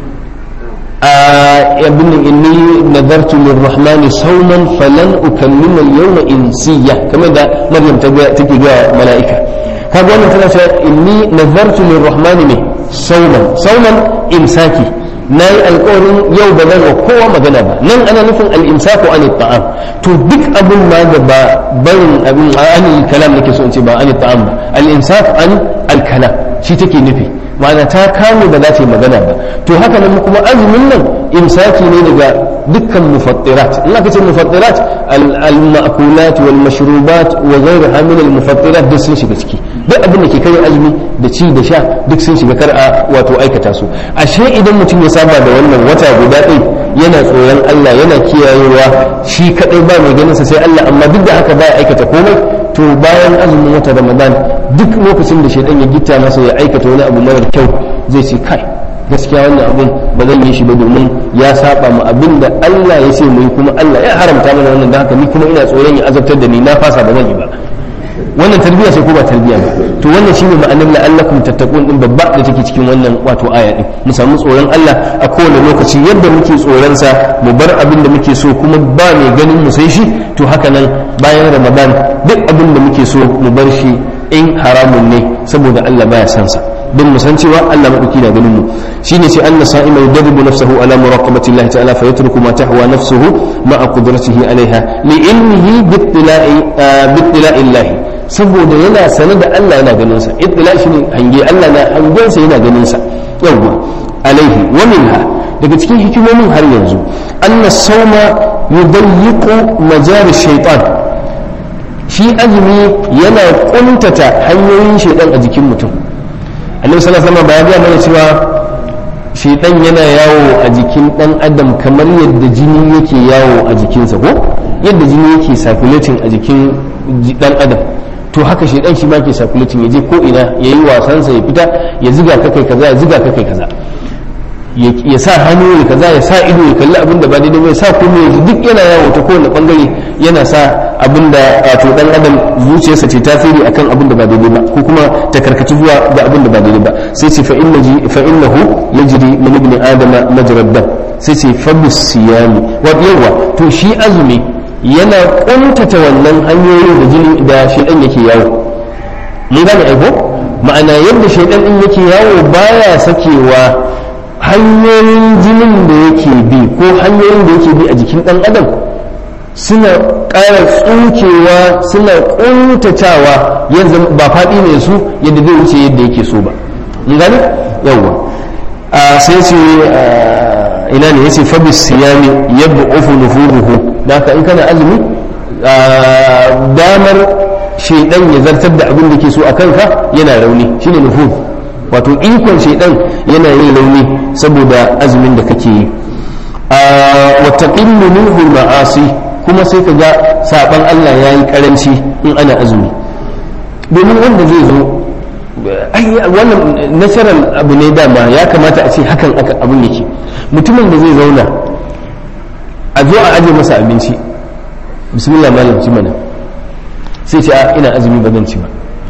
abin inni nadartu lirrahmani sauman falan ukallima al-yawma insiya, kamar da Maryam take ga mala'ika. kaga wannan tana cewa inni nadartu lirrahmani ne sauman imsaki, na yi alƙawarin yau ba zan wa kowa magana ba. nan ana nufin al'imsaku an ta'am. to duk abin ma da ba barin abin an kalam nake so in ce ba an ta'am ba, al'imsaku an al-kalam shi take nufi, ma'ana ta kame ba za ta yi magana ba. to haka nan kuma azumin nan imsaki ne daga dukkan mufattirat. in aka ce mufattirat al-ma'kulat wal mashrubat wa ghayruha min al-mufattirat duk sun shiga ciki, duk abin da ke kai azumi da ci da sha duk sun shiga kar a wato aikata su. ashe idan mutum ya saba da wannan wata guda ɗaya yana tsoron Allah yana kiyayewa shi kadai ba mai ganin sa sai Allah, amma duk da haka ba ya aikata komai, to bayan azumin wata Ramadan duk lokacin da shaidan ya gitta masa ya aikata wani abu mara kyau zai ce kai gaskiya wannan abun ba zan yi shi ba domin ya saba mu abin da Allah ya ce mu yi, kuma Allah ya haramta mana wannan, da haka ni kuma ina tsoron ya azabtar da ni, na fasa ba zan yi ba. wannan tarbiyya ce ko ba tarbiyya ba? to wannan shine ma'anar la'allakum tattaqun din babba da take cikin wannan wato aya din. mu samu tsoron Allah a kowane lokaci, yadda muke tsoron sa mu bar abin da muke so kuma ba mai ganin mu sai shi, to haka nan bayan Ramadan duk abin da muke so mu bar shi in haramun ne saboda Allah baya san sa, don mu san cewa Allah madauki na ganin mu. shine sai anna sa'ima yudribu nafsahu ala muraqabati Allah ta'ala fa yatruku ma tahwa nafsuhu ma'a qudratihi alaiha li ilmihi bi ittila'i Allah, saboda yana sane da Allah yana ganin sa. ittila shine hange, Allah na hangen sa yana ganin sa yawa alaihi. wa minha, daga cikin hikimomin har yanzu, anna sawma yudayyiqu majari shaytan, shi azumi yana kuntata hanyoyin shaytan a jikin mutum. annabi sallallahu alaihi wasallam ba ya ga mana cewa shaytan yana yawo a jikin dan adam kamar yadda jini yake yawo a jikinsa ko yadda jini yake circulating a jikin dan adam, to haka shaytan shi ma ke circulating, yaje ko ina yayi wasan sa ya fita ya ziga ka kai kaza ya ziga ka kai kaza, ya sa hannu ya kaza ya sa ido ya kalli abinda ba daidai ba, ya sa kuma ya duk yana yawo ta kowane bangare yana sa abinda wato dan adam zuciyarsa ce tasiri akan abinda ba daidai ba ko kuma ta karkaci zuwa ga abinda ba daidai ba. sai ce fa innahu yajri min ibni adama majra dam, sai ce fa bisiyami wa yawa, to shi azumi yana kuntata wannan hanyoyin da jini da shedan yake yawo. mun gane aiko, ma'ana yadda shedan din yake yawo baya sakewa hanyoyin jinin da yake bi ko hanyoyin da yake bi a jikin dan adam suna ƙara tsukewa suna ƙuntatawa, yanzu ba faɗi ne su yadda zai wuce yadda yake so ba. mun gane yawwa. sai ce ina ne yace fa bis siyami yab'ufu nufuruhu, da haka in kana azumi damar shaidan ya zartar da abin da ke so a kanka yana rauni, shine nufur, wato ikon shaidan yana yin rauni saboda azumin da kake yi. wa taqillu minhu ma'asi, kuma sai ka ga saban Allah yayi karanci in ana azumi, domin wanda zai zo wannan nasarar abu ne dama ya kamata a ce hakan abin yake. mutumin da zai zauna a zo a aje masa abinci, bismillah malam ci mana, sai ce ina azumi ba zan ci ba,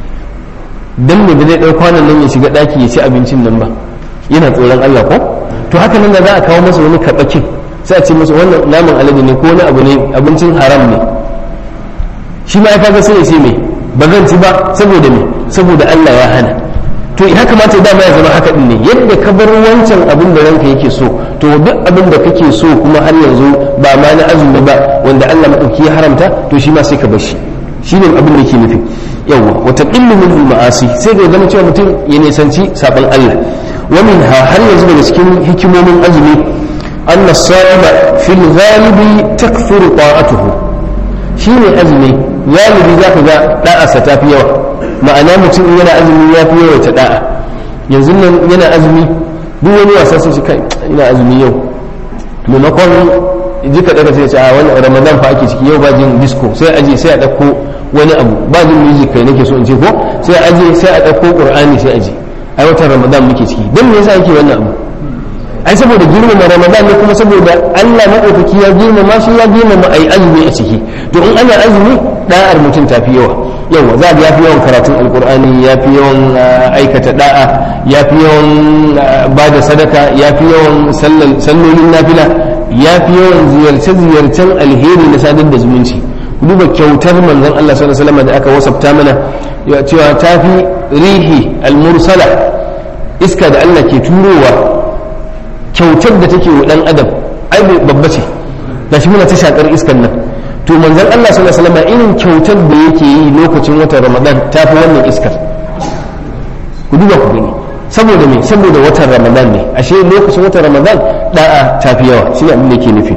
dan me ba zai ɗau kwanan nan ya shiga ɗaki ya ci abincin nan ba, yana tsoron Allah ko? to haka nan da za a kawo masa wani karɓakin sai a ce masa wannan naman alade ne ko wani abu ne abincin haram ne, shi ma ya kaga sai ya ce me ba zan ci ba saboda me, saboda Allah ya hana. to ya kamata dama ya zama haka din ne, yadda ka bar wancan abin da ranka yake so, to duk abin da kake so kuma har yanzu ba ma na azumi ba wanda Allah madauki ya haramta, to shi ma sai ka bar shi, shine abin da yake nufi. yawa wa taqillu min ma'asi, sai ga zama cewa mutum ya nisanci saban Allah. wa minha, har yanzu daga cikin hikimomin azumi, anna as-sa'iba fil ghalibi takfuru ta'atuhu, shine azumi galibi zaka ga da'arsa tafi yawa, ma'ana mutum yana azumi ya fi yawa ta da'a. yanzu nan yana azumi duk wani wasa sai shi kai ina azumi yau, maimakon ji ka daga sai ce a wani Ramadan fa ake ciki yau ba jin disco, sai aje sai a dauko wani abu ba jin music kai nake so in ce ko, sai aje sai a dauko Qur'ani sai aje, ai watan Ramadan muke ciki. dan me yasa yake wannan abu? ai saboda girmama Ramadan ne, kuma saboda Allah madaukaki ya girmama shi, ya girmama ai azumi a ciki. to in ana azumi da'ar mutum tafi yawa za ga yafi yawan karatun alqur'ani, yafi yawan aikata da'a, yafi yawan bada sadaka, yafi yawan sallolin nafila, yafi yawan ziyarce-ziyarcen alheri na sadar da zumunci. duba kyautar manzon Allah sallallahu alaihi wasallam da aka wasafta mana cewa tafi rihi al-mursala, iska da Allah ke turowa, kyautar da take wa dan adam ai babba ce, gashi muna ta shakar iskan nan. to manzon Allah sallallahu alaihi wasallam irin kyautar da yake yi lokacin watan Ramadan tafi wannan iskar. ku duba ku gani, saboda me saboda watan ramadan ne ashe lokacin watan ramadan da'a ta fi yawa shine abin da yake nufi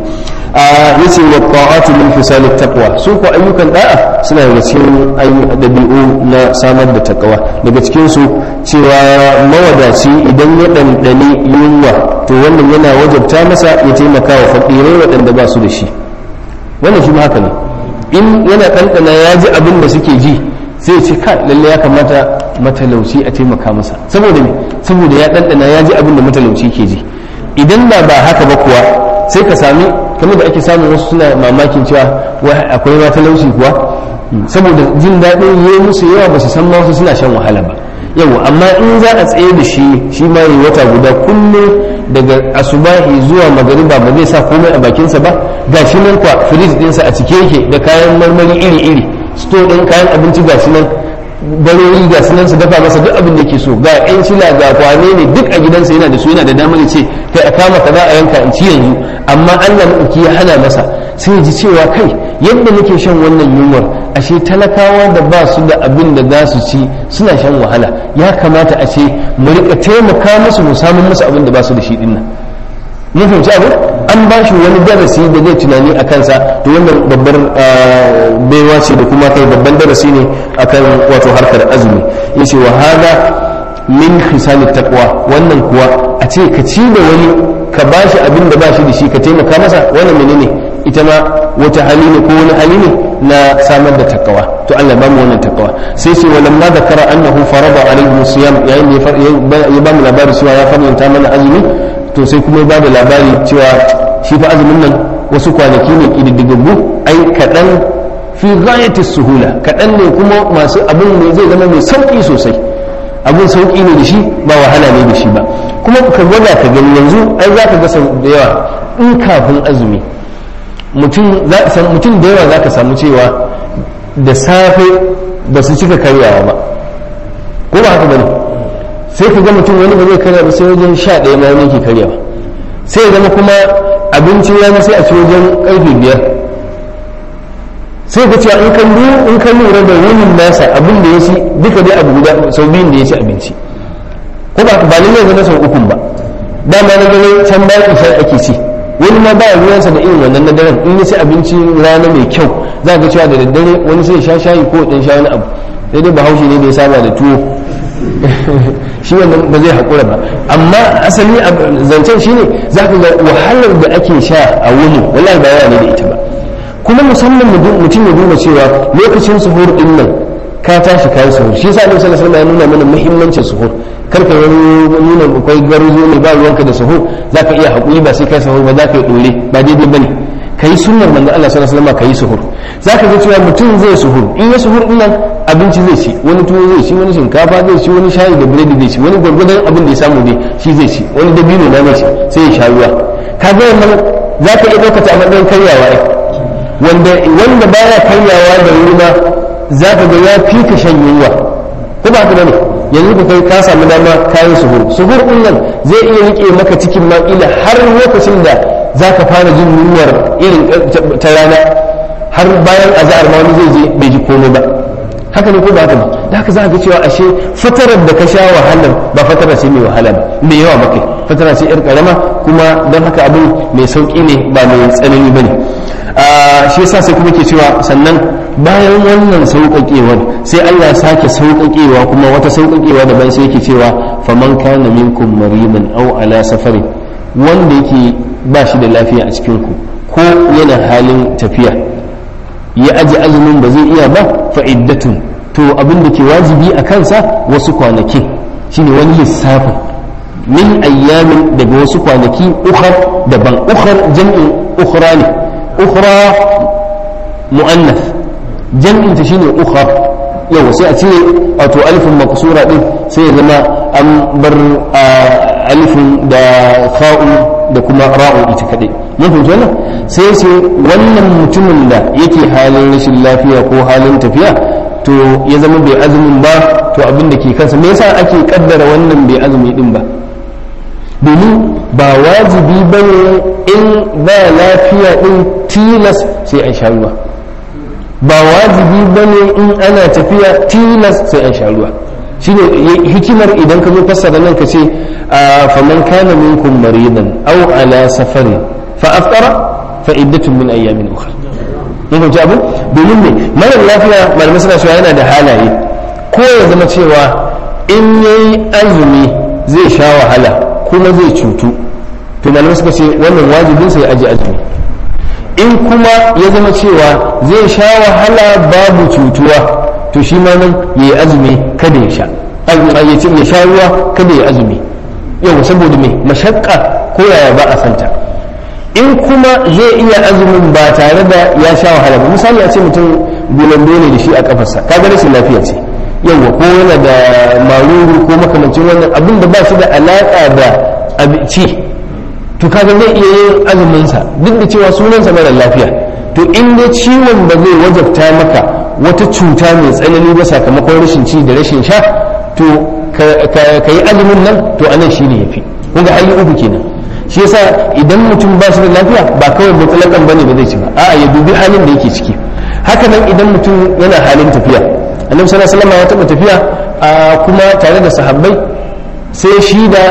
yace wa ta'atu min fisal taqwa su ko ayyukan da'a suna daga cikin dabi'u na samar da taqwa daga cikin su cewa mawadaci idan ya dandane yunwa to wannan yana wajabta masa ya taimaka wa fakirai waɗanda ba su da shi wannan shi ma haka ne in yana ɗanɗana ya ji abin da suke ji sai ce ka lalle ya kamata matalauci a taimaka masa saboda me saboda ya ɗanɗana ya ji abin da matalauci ke ji idan ba haka ba kuwa sai ka sami kamar da ake samun wasu suna mamakin cewa akwai matalauci kuwa saboda jin daɗin yi musu yawa ba su san ma wasu suna shan wahala ba yau amma in za a tsaye da shi ma yi wata guda kullum daga asubahi zuwa magariba ba zai sa komai a bakinsa ba ga shi nan kwa firij ɗinsa a cike yake da kayan marmari iri-iri sto ɗin kayan abinci ga shi nan barori ga su nan su dafa masa duk abin da ke so ga yan shila ga kwane ne duk a gidansa yana da su yana da damar ya ce kai a kama kaza a yanka in ci yanzu amma Allah maɗauki ya hana masa sai ji cewa kai yadda nake shan wannan yunwar ashe talakawa da ba su da abin da za su ci suna shan wahala ya kamata a ce mu rika taimaka musu mu samun musu abin da ba su da shi dinnan mun fahimci abu an ba shi wani darasi da zai tunani a kansa to wannan babbar baiwa ce da kuma kai babban darasi ne akan wato harkar azumi yace wa hada min khisalit taqwa wannan kuwa a ce ka ci da wani ka ba shi abin da ba shi da shi ka taimaka masa wannan menene ita ma wata hali ne ko wani hali ne na samar da takawa to Allah ba mu wannan takawa sai sai walamma zakara annahu farada alaihi siyam yayin da ya ba mu labari cewa ya faranta mana azumi to sai kuma ba da labari cewa shi fa azumin nan wasu kwanaki ne kididdigaggu ai kaɗan fi ghayatis suhula kaɗan ne kuma masu abin ne zai zama mai sauƙi sosai abin sauƙi ne da shi ba wahala ne da shi ba kuma ka gwada ka gani yanzu ai za ka ga sau da yawa in kafin azumi mutum da yawa za ka samu cewa da safe ba su cika karyawa ba ko ba haka bane sai ka ga mutum wani ba zai karya ba sai wajen 11 ma wani ke karya ba sai ya zama kuma abinci ya sai a ci wajen karfe 5 sai ka cewa in kan lura da wunin nasa abin da ya ci duka dai abu guda sau biyun da ya ci abinci ko ba lalle zama sau ukun ba dama na gani can bayan isha ake ci wani ma ba ruwansa da irin wannan na daren in ya ci abinci rana mai kyau za ka cewa da daddare wani sai ya sha shayi ko ɗan sha wani abu sai dai bahaushe ne da ya saba da tuwo shi wannan ba zai haƙura ba amma asali zancen shi ne za ka ga wahalar da ake sha a wuni wallahi ba yawa ne da ita ba kuma musamman mutum ya duba cewa lokacin suhur din nan ka tashi kayi suhur shi yasa Annabi sallallahu alaihi wasallam ya nuna mana muhimmancin suhur karka wani nuna akwai garuzo ne ba ruwanka da suhur zaka iya haƙuri ba sai kai suhur ba zaka yi dole ba daidai bane kai sunnar manzo Allah sallallahu alaihi wasallam kai suhur zaka ga cewa mutum zai suhur in ya suhur din nan abinci zai ci wani tuwo zai ci wani shinkafa zai ci wani shayi da biredi zai ci wani gwargwadon abin da ya samu dai shi zai ci wani dabino na mace sai ya sha ruwa ka ga wannan zaka iya ɗaukata a matsayin karyawa ai wanda baya karyawa da ruwa zaka ga ya fi ka shan yunwa ko ba ka bane yanzu ka kai ka samu dama kayan suhur din nan zai iya rike maka cikin makila har lokacin da zaka fara jin yunwar irin ta rana har bayan azhar ma wani zai je bai ji komai ba haka ne ko ba haka ba da haka za ka ga cewa ashe fatarar da ka sha wahalar ba fatara ce mai wahala ba mai yawa ba kai fatara ce yar karama kuma don haka abin mai sauki ne ba mai tsanani ba ne shi yasa sai kuma ke cewa sannan bayan wannan sauƙaƙewar sai Allah ya sake sauƙaƙewa kuma wata sauƙaƙewa daban sai yake cewa faman kana minkum maridan aw ala safarin wanda yake ba shi da lafiya a cikin ku ko yana halin tafiya ya aji azumin ba zai iya ba fa'iddatun to abin da ke wajibi a kansa wasu kwanaki shine wani lissafin min ayyamin daga wasu kwanaki ukhar daban ukhar jam'in ukhra ne ukhra mu'annath jam'in ta shine ukhar yau sai a cire wato alifin maqsura din sai ya zama an bar alifin da kha'u da kuma ra'u ita kadai mun fahimci wannan sai sai wannan mutumin da yake halin rashin lafiya ko halin tafiya to ya zama bai azumin ba to abin da ke kansa me yasa ake kaddara wannan bai azumi din ba domin ba wajibi bane in ba lafiya din tilas sai an sha ruwa ba wajibi bane in ana tafiya tilas sai an sha ruwa shine hikimar idan ka zo fassara nan ka ce faman kana minkum maridan aw ala safarin fa aftara fa iddatun min ayyamin ukhra mun fahimci abu domin ne mara lafiya malamai suna cewa yana da halaye ko ya zama cewa in yayi azumi zai sha wahala kuma zai cutu to malamai suka ce wannan wajibin sai aji azumi in kuma ya zama cewa zai sha wahala babu cutuwa to shi ma nan ya yi azumi kada ya sha ya sha ruwa kada ya azumi yau saboda mai mashakka ko yaya ba a santa in kuma zai iya azumin ba tare da ya sha wahala ba misali a ce mutum gulando ne da shi a kafarsa kaga rashin lafiya ce yawa ko yana da maruru ko makamancin wannan abin da ba shi da alaka da abinci to kaga zai iya yin azuminsa duk da cewa sunansa mara lafiya to in dai ciwon ba zai wajabta maka wata cuta mai tsanani ba sakamakon rashin ci da rashin sha to ka yi azumin nan to anan shi ne ya fi kun ga hali uku kenan shi yasa idan mutum ba shi da lafiya ba kawai mutsalakan bane ba zai ci ba a'a ya dubi halin da yake ciki haka nan idan mutum yana halin tafiya annabi sallallahu alaihi wasallam ya taɓa tafiya kuma tare da sahabbai sai shi da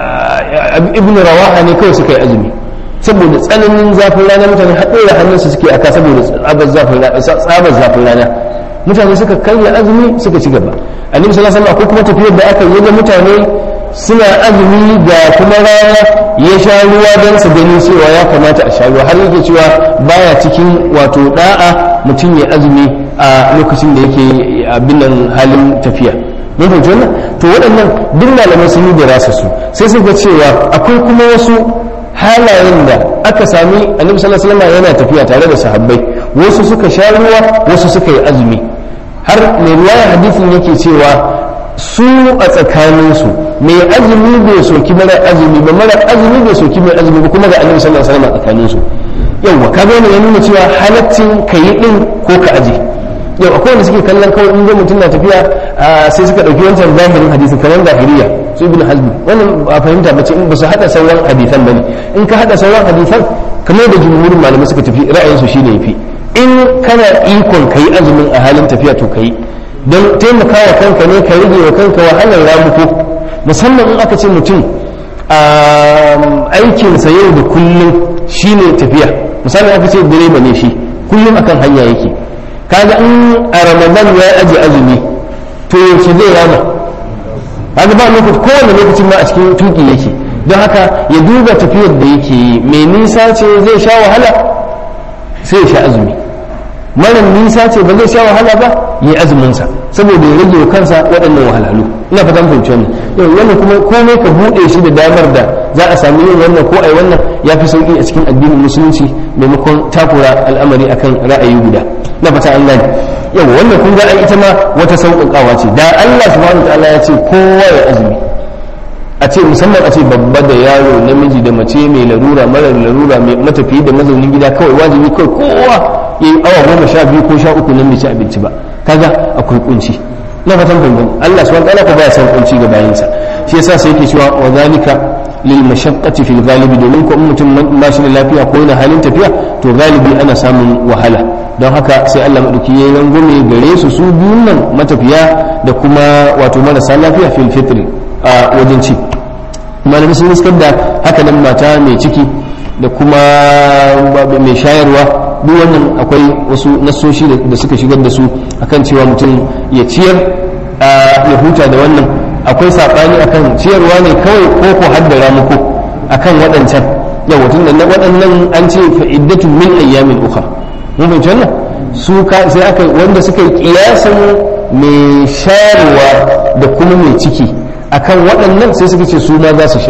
ibn rawaha ne kawai suka yi azumi saboda tsananin zafin rana mutane haɗe da hannunsu suke aka saboda tsabar zafin rana mutane suka karya azumi suka ci gaba annabi sallallahu alaihi wasallam akwai kuma tafiyar da aka yi ga mutane suna azumi ga kuma rana ya sha ruwa don su gani cewa ya kamata a sha ruwa har yake cewa baya cikin wato da'a mutum ya azumi a lokacin da yake abin nan halin tafiya mun fahimci wannan to waɗannan duk malamai sun yi da rasa su sai sun ga cewa akwai kuma wasu halayen da aka sami annabi sallallahu alaihi wasallam yana tafiya tare da sahabbai wasu suka sha ruwa wasu suka yi azumi har mai riwaya hadisin yake cewa su a tsakaninsu mai azumi bai soki mara azumi ba mara azumi bai soki mai azumi ba kuma ga annabi sallallahu alaihi wasallam a tsakaninsu yawa kaga wannan ya nuna cewa halaccin kayi din ko ka aje yau akwai wanda suke kallon kawai in mutum na tafiya sai suka ɗauki wancan zahirin hadisin kamar zahiriya su ibn hazmi wannan ba fahimta ba ce in ba su haɗa sauran hadisan ba ne in ka haɗa sauran hadisan kamar da jumhurin malamai suka tafi ra'ayinsu shi ne yafi in kana ikon ka yi azumin a halin tafiya to ka yi don taimakawa kanka ne ka rage wa kanka wahalar ramuko musamman in aka ce mutum aikinsa yau da kullum shine tafiya misali aka ce direba ne shi kullum akan hanya yake kaga in a ramadan ya aje azumi to yaushe zai rama kaga ba lokaci kowane lokacin ma a cikin tuki yake don haka ya duba tafiyar da yake yi mai nisa ce zai sha wahala sai ya sha azumi mara nisa ce ba zai sha wahala ba ya azuminsa saboda ya rage kansa waɗannan wahalhalu ina fatan fahimci wannan yau wannan kuma komai ka buɗe shi da damar da za a sami yin wannan ko ai wannan ya fi sauƙi a cikin addinin musulunci maimakon takura al'amari akan ra'ayi guda na fata an gani yau wannan kun ga ita ma wata sauƙaƙawa ce da Allah subhanahu wataala ya ce kowa ya azumi a ce musamman a ce babba da yaro namiji da mace mai larura marar larura mai matafiyi da mazaunin gida kawai wajibi kawai kowa ya yi awa 12 ko 13 nan bai ci abinci ba kaga akwai kunci na fatan bangon Allah subhanahu wataala ko baya san kunci ga bayansa shi yasa sai yake cewa wa zalika lil mashaqqati fil ghalibi domin ko mutum ba shi da lafiya ko yana halin tafiya to galibi ana samun wahala don haka sai Allah madauki yayin rangume gare su su biyun nan matafiya da kuma wato marasa lafiya fil fitri a wajen ci malamai sun iskar da haka nan mata mai ciki da kuma mai shayarwa duk wannan akwai wasu nassoshi da suka shigar da su akan cewa mutum ya ciyar ya huta da wannan akwai saɓani akan ciyarwa ne kawai ko ko haddara muku akan waɗancan yawa tun da waɗannan an ce fa'iddatu min ayyamin ukhra mun fahimci wannan su sai aka wanda suka yi kiyasan mai shayarwa da kuma mai ciki akan waɗannan sai suka ce su ma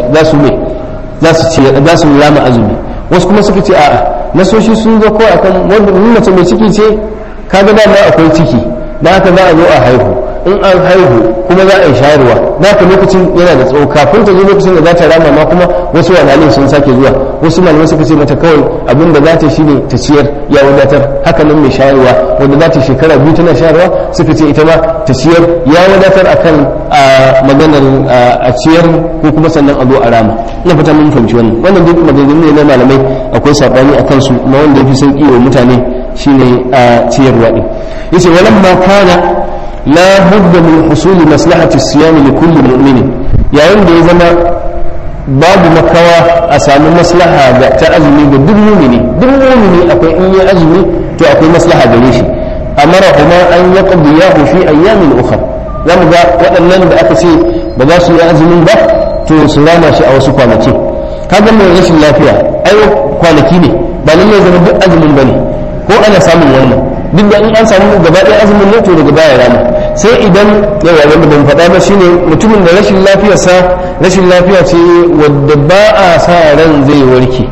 za su rama azumi wasu kuma suka ce a'a nasoshi sun zo kawai akan wanda mace mai ciki ce kaga dama akwai ciki da haka za a zo a haihu in an haihu kuma za a yi shayarwa da haka lokacin yana da tsawo kafin ta zo lokacin da za ta rama ma kuma wasu wahalhalun sun sake zuwa wasu malamai suka ce mata kawai abin da za ta shi ne ta ciyar ya wadatar haka nan mai shayarwa wanda za ta shekara 2 tana shayarwa suka ce ita ma ta ciyar ya wadatar akan maganar a ciyar ko kuma sannan a zo a rama ina fata mun fahimci wannan duk maganganu ne na malamai akwai sabani akan su ma wanda yafi sauki wa mutane shine a ciyarwa din yace walamma kana la budda min husuli maslahati siyami li kulli mu'minin yayin da ya zama babu makawa a sami maslaha ta azumi ga duk mumini akwai in yi azumi to akwai maslaha gare shi amara kuma an yaqdiyahu fi ayyamin ukhra zamu ga waɗannan da aka ce ba za su yi azumin ba to su rama shi a wasu kwanaki kaga mai rashin lafiya ai kwanaki ne ba lalle zama duk azumin bane ko ana samun wannan duk da in an samu gaba ɗaya azumin ne to daga baya rama sai idan yawa wanda ban faɗa ba shine mutumin da rashin lafiya ce wadda ba a sa ran zai warke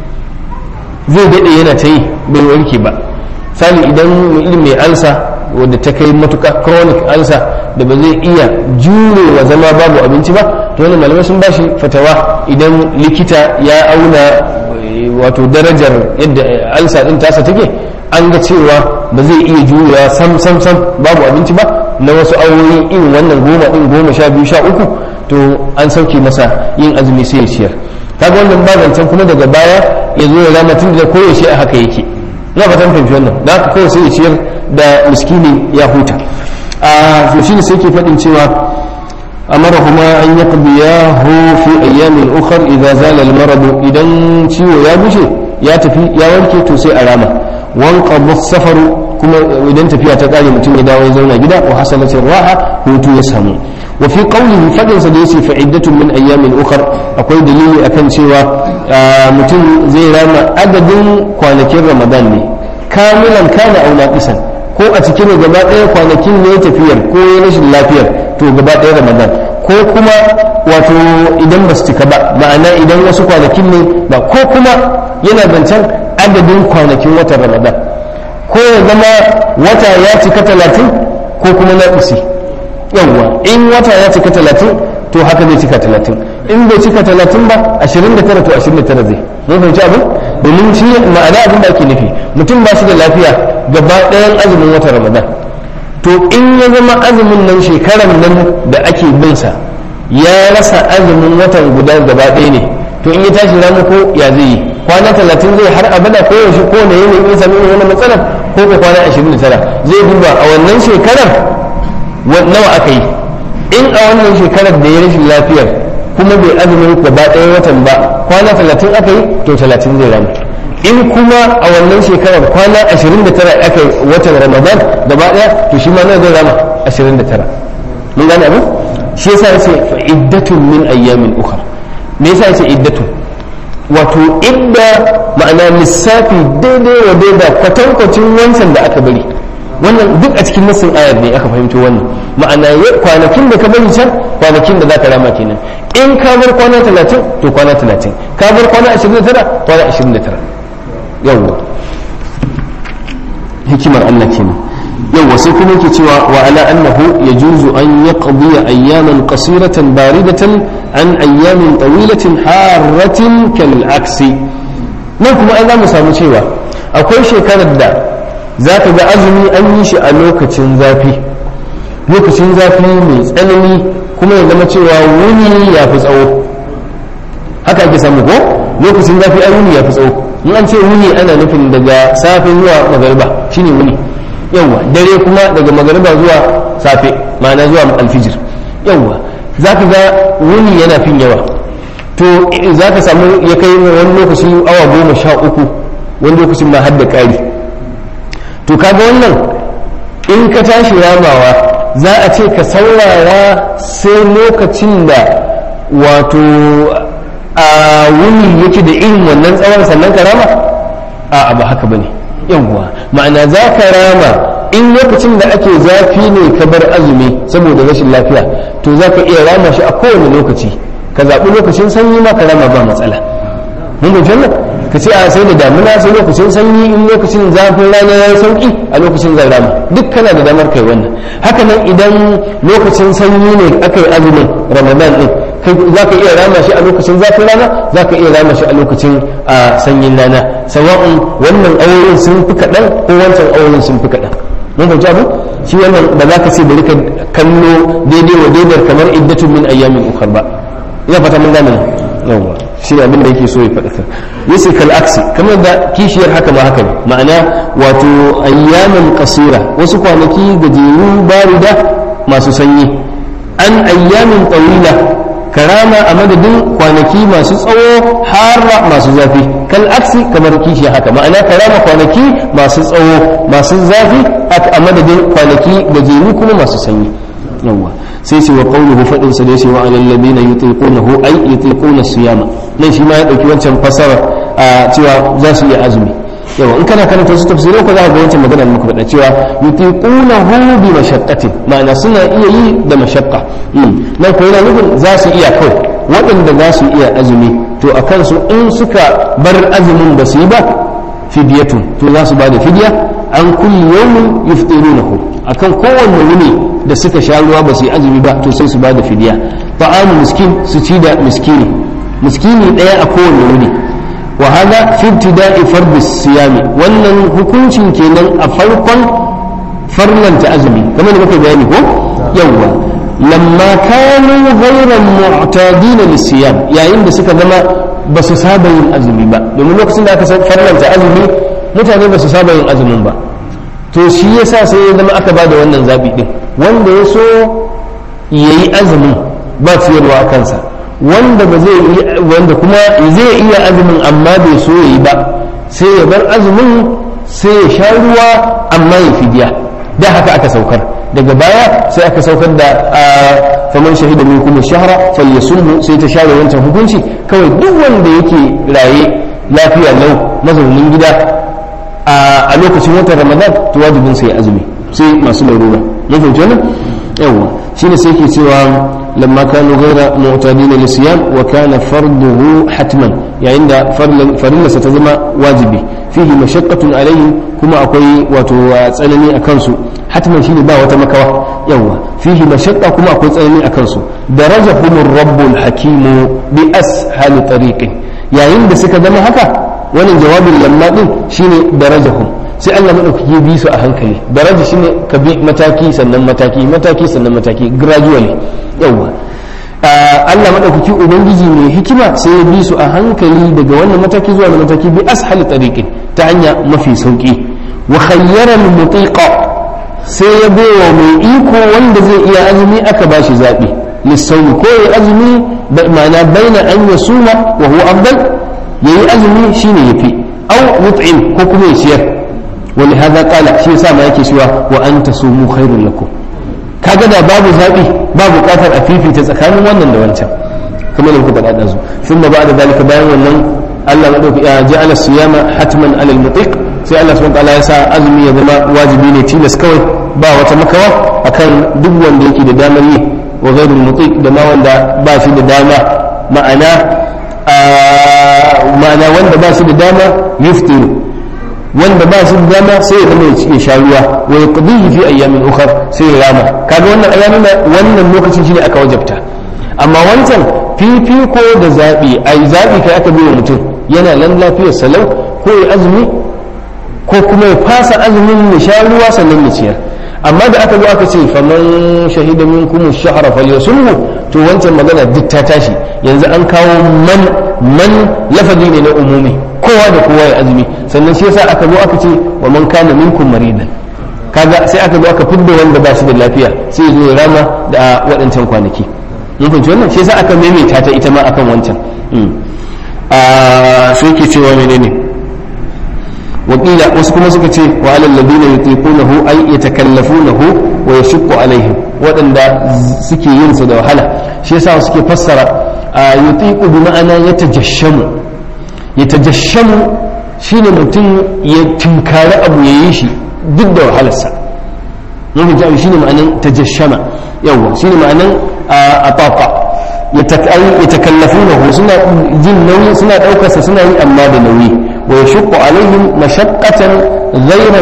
zai daɗe yana ta yi bai warke ba sani idan mai alsa wadda ta kai matuƙa chronic alsa da ba zai iya jurewa zama babu abinci ba to wani malamai sun bashi fatawa idan likita ya auna wato darajar yadda alsa ɗin tasa take an ga cewa ba zai iya jurewa sam babu abinci ba na wasu awoyi irin wannan 10, 12, 13 to an sauke masa yin azumi sai ya ciyar kaga wannan bazancan kuma daga baya ya zo ya rama tun da koyaushe a haka yake na fatan fahimci wannan da haka kawai sai ya ciyar da miskini ya huta a shi ne sai ke faɗin cewa amarahuma an yaqdiyahu fi ayyamin ukhra idza zala al-marad idan ciwo ya bushe ya tafi ya warke to sai a rama wanqadha safaru kuma idan tafiya ta kare mutum ya dawo ya zauna gida wa hasalatin raha hutu ya samu wa fi qawlihi fadin sa da yace fa iddatun min ayyamin ukhra akwai dalili akan cewa mutum zai rama adadin kwanakin ramadan ne kamilan kana aw naqisan ko a cikin gaba ɗaya kwanakin ne tafiyar ko rashin lafiyar to gaba ɗaya ramadan ko kuma wato idan ba su cika ba ma'ana idan wasu kwanakin ne ba ko kuma yana zancen adadin kwanakin watan ramadan ko ya zama wata ya cika 30 ko kuma naƙisi yawwa in wata ya cika 30 to haka zai cika 30 in bai cika 30 ba 29 to 29 zai mun fahimci abin domin shi ma'ana abin da ake nufi mutum ba shi da lafiya gaba ɗayan azumin watan ramadan to in ya zama azumin nan shekaran nan da ake bin sa ya rasa azumin watan guda gaba ɗaya ne to in ya tashi ramu ko ya zai yi kwana 30 zai har abada ko yaushe ko ne yanayin in sami wani matsalar ko ko kwana 29 zai duba a wannan shekarar nawa aka yi in a wannan shekarar da ya rashin lafiyar kuma bai azumin gaba ɗaya watan ba kwana 30 aka yi to 30 zai ramu in kuma a wannan shekarar kwana 29 aka yi watan ramadan gaba ɗaya to shi ma na zai rama 29 mun gane abin shi yasa yace fa iddatun min ayyamin ukhra me yasa yace iddatun wato idda ma'ana lissafi daidai wa daida kwatankwacin wancan da aka bari wannan duk a cikin nassin ayar ne aka fahimci wannan ma'ana kwanakin da ka bari can kwanakin da za ka rama kenan in ka bar kwana 30 to kwana 30 ka bar kwana 29 kwana 29 yawwa hikimar Allah kenan yawwa sai kuma yake cewa wa ala annahu yajuzu an yaqdiya ayyaman qasiratan baridatan an ayyamin tawilatin harratin kal aksi nan kuma an zamu samu cewa akwai shekarar da za ka ga azumi an yi shi a lokacin zafi mai tsanani kuma ya zama cewa wuni ya fi tsawo haka ake samu ko lokacin zafi an wuni ya fi tsawo in an ce wuni ana nufin daga safe zuwa magariba shine wuni yawa dare kuma daga magariba zuwa safe ma'ana zuwa alfijir yawa za ka ga wuni yana fin yawa to za ka samu ya kai wani lokaci awa 13 wani lokacin ma har da ƙari to kaga wannan in ka tashi ramawa za a ce ka saurara sai lokacin da wato a wuni yake da irin wannan tsawon sannan ka rama a ba haka bane yawwa ma'ana za ka rama in lokacin da ake zafi ne ka bar azumi saboda rashin lafiya to za ka iya rama shi a kowane lokaci ka zaɓi lokacin sanyi ma ka rama ba matsala mun ga janna ka ce a sai da damuna sai lokacin sanyi in lokacin zafin rana ya sauki a lokacin zan rama duk kana da damar kai wannan haka nan idan lokacin sanyi ne aka yi azumin ramadan din za ka iya rama shi a lokacin zafin rana za ka iya rama shi a lokacin sanyin rana sawa'un wannan awoyin sun fi kaɗan ko wancan awoyin sun fi kaɗan mun fahimci abu shi wannan ba za ka ce bari ka kallo daidai wa daidai kamar iddatun min ayyamin ukhra ba ina fata mun gane yawa shi abin da yake so ya faɗa yace kal aksi kamar da kishiyar haka ma haka ne ma'ana wato ayyaman qasira wasu kwanaki gajeru barida masu sanyi an ayyamin tawila karama a madadin kwanaki masu tsawo harra masu zafi kal aksi kamar kishiyar haka ma'ana karama kwanaki masu tsawo masu zafi a madadin kwanaki gajeru kuma masu sanyi yawa sai ce wa qawluhu fadin sa dai wa alal ladina yutiqunahu ay yutiquna siyama nan shi ma ya dauki wancan fasara a cewa za su iya azumi yawa in kana karanta su tafsirai ko za ka ga wancan magana muka faɗa cewa yutiqunahu bi mashaqqatin ma'ana suna iya yi da mashaqqa nan ko yana nufin za su iya kawai waɗanda za su iya azumi to a kansu in suka bar azumin ba su yi ba fidyatun to za su ba da fidya an kulli yawmin yuftirunahu akan kowanne wuni da suka sha ruwa ba su yi azumi ba to sai su ba da fidiya ta'amu miskin su ci da miskini daya a kowanne wuni wa hada fi ibtida'i fardi siyami wannan hukuncin kenan a farkon farlanta azumi kamar da muka bayani ko yawwa lamma kanu ghayran mu'tadin lisiyam yayin da suka zama ba su saba yin azumi ba domin lokacin da aka farlanta azumi mutane ba su saba yin azumin ba to shi yasa sai ya zama aka bada wannan zabi din wanda ya so yayi azumin ba ciyarwa a kansa wanda ba zai wanda kuma zai iya azumin amma bai so yayi ba sai ya bar azumin sai ya sha ruwa amma ya fidiya da haka aka saukar daga baya sai aka saukar da faman shahida minkum ash-shahra falyasumhu sai ta share wancan hukunci kawai duk wanda yake raye lafiya lau mazaunin gida a lokacin watan ramadan to wajibin sai azumi sai masu larura ya fahimci wannan yawa shine sai ke cewa lamma kanu ghayra mu'tadin lisiyam wa kana farduhu hatman yayin da farillarsa ta zama wajibi fihi mashaqqatun alaihim kuma akwai wato tsanani a kansu hatman shine ba wata makawa yawa fihi mashaqqa kuma akwai tsanani a kansu darajahumur rabbul hakimu bi ashali tariqin yayin da suka zama haka wannan jawabin lamma din shine darajahum sai Allah madaukaki bi su a hankali daraja shine ka bi mataki sannan mataki sannan mataki gradually yawa Allah madaukaki ubangiji mai hikima sai ya bi su a hankali daga wannan mataki zuwa wannan mataki bi ashali tariqin ta hanya mafi sauki wa khayyara al-mutiqa sai ya baiwa mai iko wanda zai iya azumi aka bashi zabi lissauni ko ya azumi ma'ana baina an yasuma wa huwa afdal yayi azumi shine yafi aw yut'im ko kuma ya ciyar wani hada kala shi yasa ma yake cewa wa anta sumu khairul lakum kaga da babu zabi ba bukatar a fifita tsakanin wannan da wancan kamar da kuka faɗa su sun ba da zalika bayan wannan Allah madauki ya ja'ala siyama hatman alal mutiq sai Allah subhanahu wa ta'ala ya sa azumi ya zama wajibi ne tilas kawai ba wata makawa akan duk wanda yake da damar yi wa ghairul mutiq da ma wanda ba shi da dama ma'ana wanda ba shi da dama yuftiru wanda ba shi da dama sai ya zama ya sha ruwa wa yaqdihi fi ayyamin ukhra sai ya rama kaga wannan ayyamin wannan lokacin shine aka wajabta amma wancan fifiko da zabi ai zabi kai aka biyo mutum yana nan lafiyar salau ko ya azumi ko kuma ya fasa azumin ya sha ruwa sannan ya ciyar amma da aka zo aka ce faman shahida minkum ash-shahra falyasumhu to wancan magana duk ta tashi yanzu an kawo man lafazi ne na umumi kowa da kowa ya azumi sannan shi yasa aka zo aka ce wa man kana minkum maridan kaga sai aka zo aka fidda wanda ba shi da lafiya sai zo ya rama da waɗancan kwanaki mun fahimci wannan shi yasa aka maimaita ta ita ma akan wancan sai ke cewa menene wakila wasu kuma suka ce wa alal ladina yutiqunahu ay yatakallafunahu wa yashqu alaihim wadanda suke yin sa da wahala shi yasa suke fassara yutiqu bi ma'ana yatajashshamu shine mutum ya tinkari abu yayin shi duk da wahalarsa mun ji shine ma'anan tajashshama yawa shine ma'anan ataqa yatakallafunahu suna jin nauyi suna daukar sa suna yi amma da nauyi ويشق عليهم مشقة غير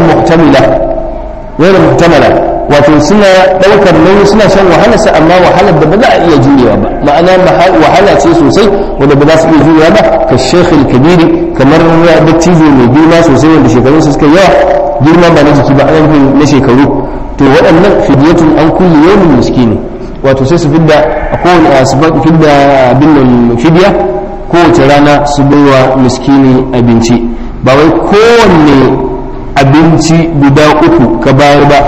محتملة wato suna daukar nauyi suna shan wahalarsa amma wahalar da ba za a iya jurewa ba ma'ana wahala ce sosai wanda ba za su iya jurewa ba ka shekhul kabiri kamar dattijo mai girma sosai wanda shekarunsa suka yawa girma ba na jiki ba an na shekaru to waɗannan fidiyatun an kulli yawmin miskini wato sai su fidda a kowane su fidda abin nan fidiya kowace rana su baiwa miskini abinci, ba wai kowanne abinci guda uku ka bayar ba,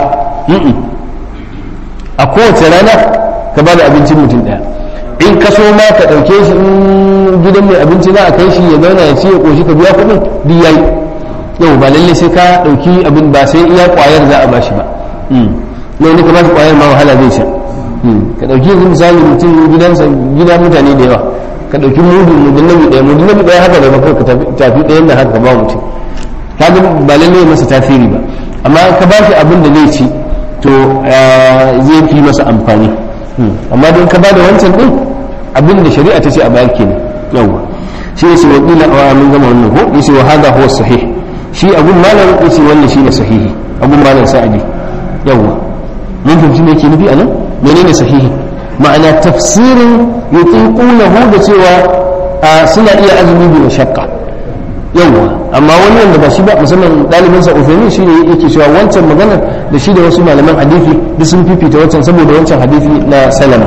a kowace rana ka ba da abincin mutum ɗaya. In ka so ma ka ɗauke shi in gidan mai abinci za a kai shi ya zauna ya ci ya ƙoshi ka biya kuɗin duk yayi. Yau ba lalle sai ka ɗauki abin ba sai iya ƙwayar za a bashi ba. Yau ne ka bashi ƙwayar ma wahala zai sha. Ka ɗauki yanzu misali mutum gidansa gida mutane da yawa, ka ɗauki mudun nabi ɗaya haka da baka ka tafi ɗayan da haka ka ba mutum, ka ga ba lalle ya masa tasiri ba, amma ka bashi abin da zai ci to zai fi masa amfani. Amma don ka bada wancan din abin da shari'a ta ce a bayar kenan. Yawwa shi ne wa qila wa mun gama wannan ko yace wa hada huwa sahih, shi abun malam yace wannan shine sahihi abun malam sa'adi. Yawwa mun fahimci me yake nufi anan, menene sahihi, ma'ana tafsirin yutiqunahu da cewa suna iya azumi bi mashaqqa. Yawwa amma wannan da ba shi ba, musamman dalibin sa Uthaymeen shi ne yake cewa wancan maganar da shi da wasu malaman hadisi duk sun fifita wancan saboda wancan hadisi na Salama.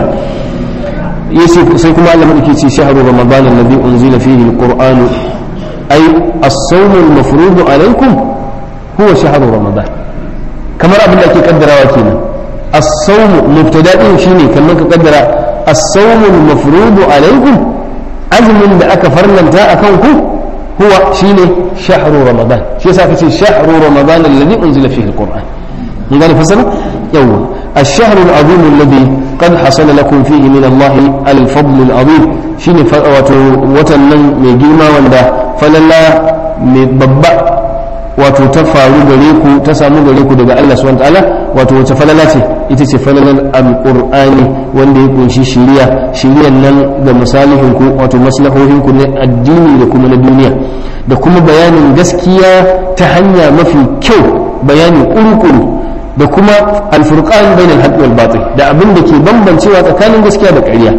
Yace sai kuma Allah yake ce shahru ramadan alladhi unzila fihi alquran ay as-sawm al-mafruḍ alaykum huwa shahru ramadan, kamar abin da ake kaddarawa kenan. as-sawm mubtada din shine kamar ka kaddara as-sawm al-mafruḍ alaykum, azumin da aka farlanta akan ku huwa shine shahru ramadan, shi yasa kace shahru ramadan alladhi unzila fihi alquran. mun gane fasara yawa ash-shahru al-azim alladhi qad hasala lakum fihi min Allah al-fadl al-azim, shine wato watan nan mai girma wanda falalla mai babba wato ta faru gare ku, ta samu gare ku daga Allah subhanahu wa ta'ala. Wato wace falala ce? ita ce falalar alqur'ani wanda ya kunshi shiriyan nan da misalihin ku, wato maslahohin ku na addini da kuma na duniya, da kuma bayanin gaskiya ta hanya mafi kyau, bayani kurukuru, da kuma alfurqan bainal haqqi wal batil, da abin da ke bambancewa tsakanin gaskiya da ƙarya,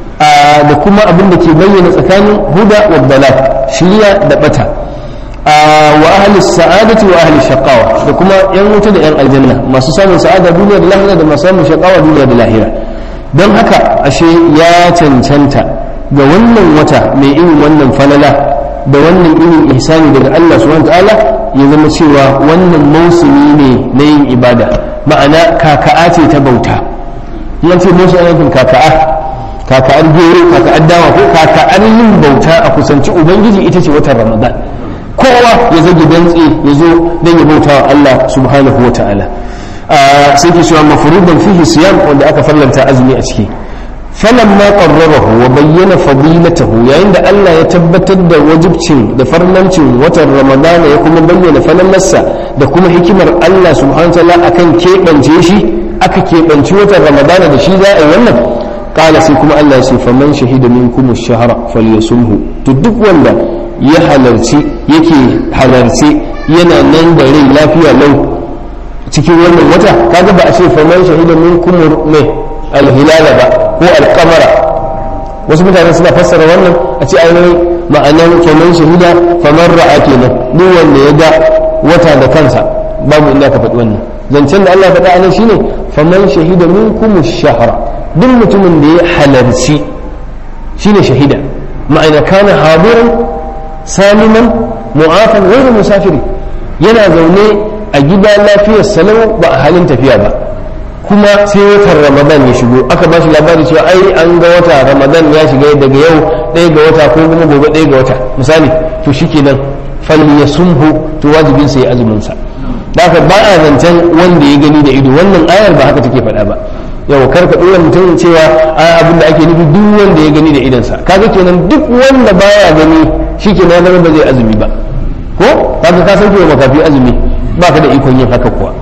da kuma abin da ke bayyana tsakanin huda wa dalal, shiriya da bata, wa ahli sa'adati wa ahli shaqawa, da kuma yan wuta da yan aljanna, masu samun sa'ada duniya da lahira da masu samun shaqawa duniya da lahira. Don haka ashe ya cancanta ga wannan wata mai irin wannan falala da wannan irin ihsani daga Allah subhanahu ta'ala ya zama cewa wannan mausumi ne na yin ibada, ma'ana kaka'a ce ta bauta. yan ce musu ayyukan kaka'ar gero, kaka'ar dawa ko kaka'ar yin bauta a kusanci ubangiji ita ce watan ramadan. kowa ya zage dantse ya zo don ya bauta wa Allah subhanahu wa ta'ala. sai ke cewa mafruḍan fihi siyam, wanda aka farlanta azumi a ciki. falamma qarrarahu wa bayyana fadilatahu, yayin da Allah ya tabbatar da wajibcin da farlancin watan Ramadan ya kuma bayyana falalarsa da kuma hikimar Allah subhanahu wa ta'ala akan keɓance shi, aka keɓanci watan Ramadan da shi za a yi wannan. qala sai kuma Allah ya ce faman shahida minkum ash-shahra falyasumhu, to duk wanda ya halarci yake halarci yana nan da rai lafiya lau cikin wannan wata, kaga ba a ce faman shahida minkum al-hilala ba ko al-qamara. wasu mutane suna fassara wannan a ce ainihin ma'anar faman shahida faman ra'a kenan, duk wanda ya ga wata da kansa, babu inda ka faɗi wannan. zancen da Allah faɗa anan shine faman shahida minkum ash-shahra, duk mutumin da ya halarci shine shahida, ma'ana kana hadiran saliman mu'afan ghayra musafiri, yana zaune a gida lafiyar salau ba a halin tafiya ba, kuma sai watan ramadan ya shigo aka ba shi labari cewa ai an ga wata ramadan ya shiga daga yau ɗaya ga wata ko kuma gobe ɗaya ga wata misali, to shikenan falyasumhu, to wajibin sa ya azumin sa. haka ba a zancen wanda ya gani da ido, wannan ayar ba haka take faɗa ba. yau kar ka ɗora mutum cewa abin da ake nufi duk wanda ya gani da idonsa, kaga kenan duk wanda baya gani shi ke nan ba zai azumi ba ko kaga ka san kewa makafi azumi ba ka da ikon yin haka kuwa.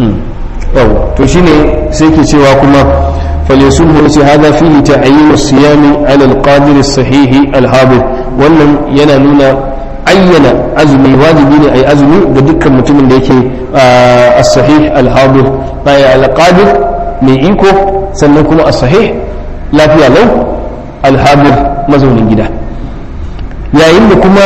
yau to shine sai ke cewa kuma falyasumhu sai hada fihi ta'yin as-siyami ala al-qadir as-sahih al-habib, wannan yana nuna ayyana azumi wajibi ne ai azumi ga dukkan mutumin da yake as-sahih al-habib bai al-qadir mai iko, sannan kuma as-sahih lafiya lau, al-habib mazaunin gida. yayin da kuma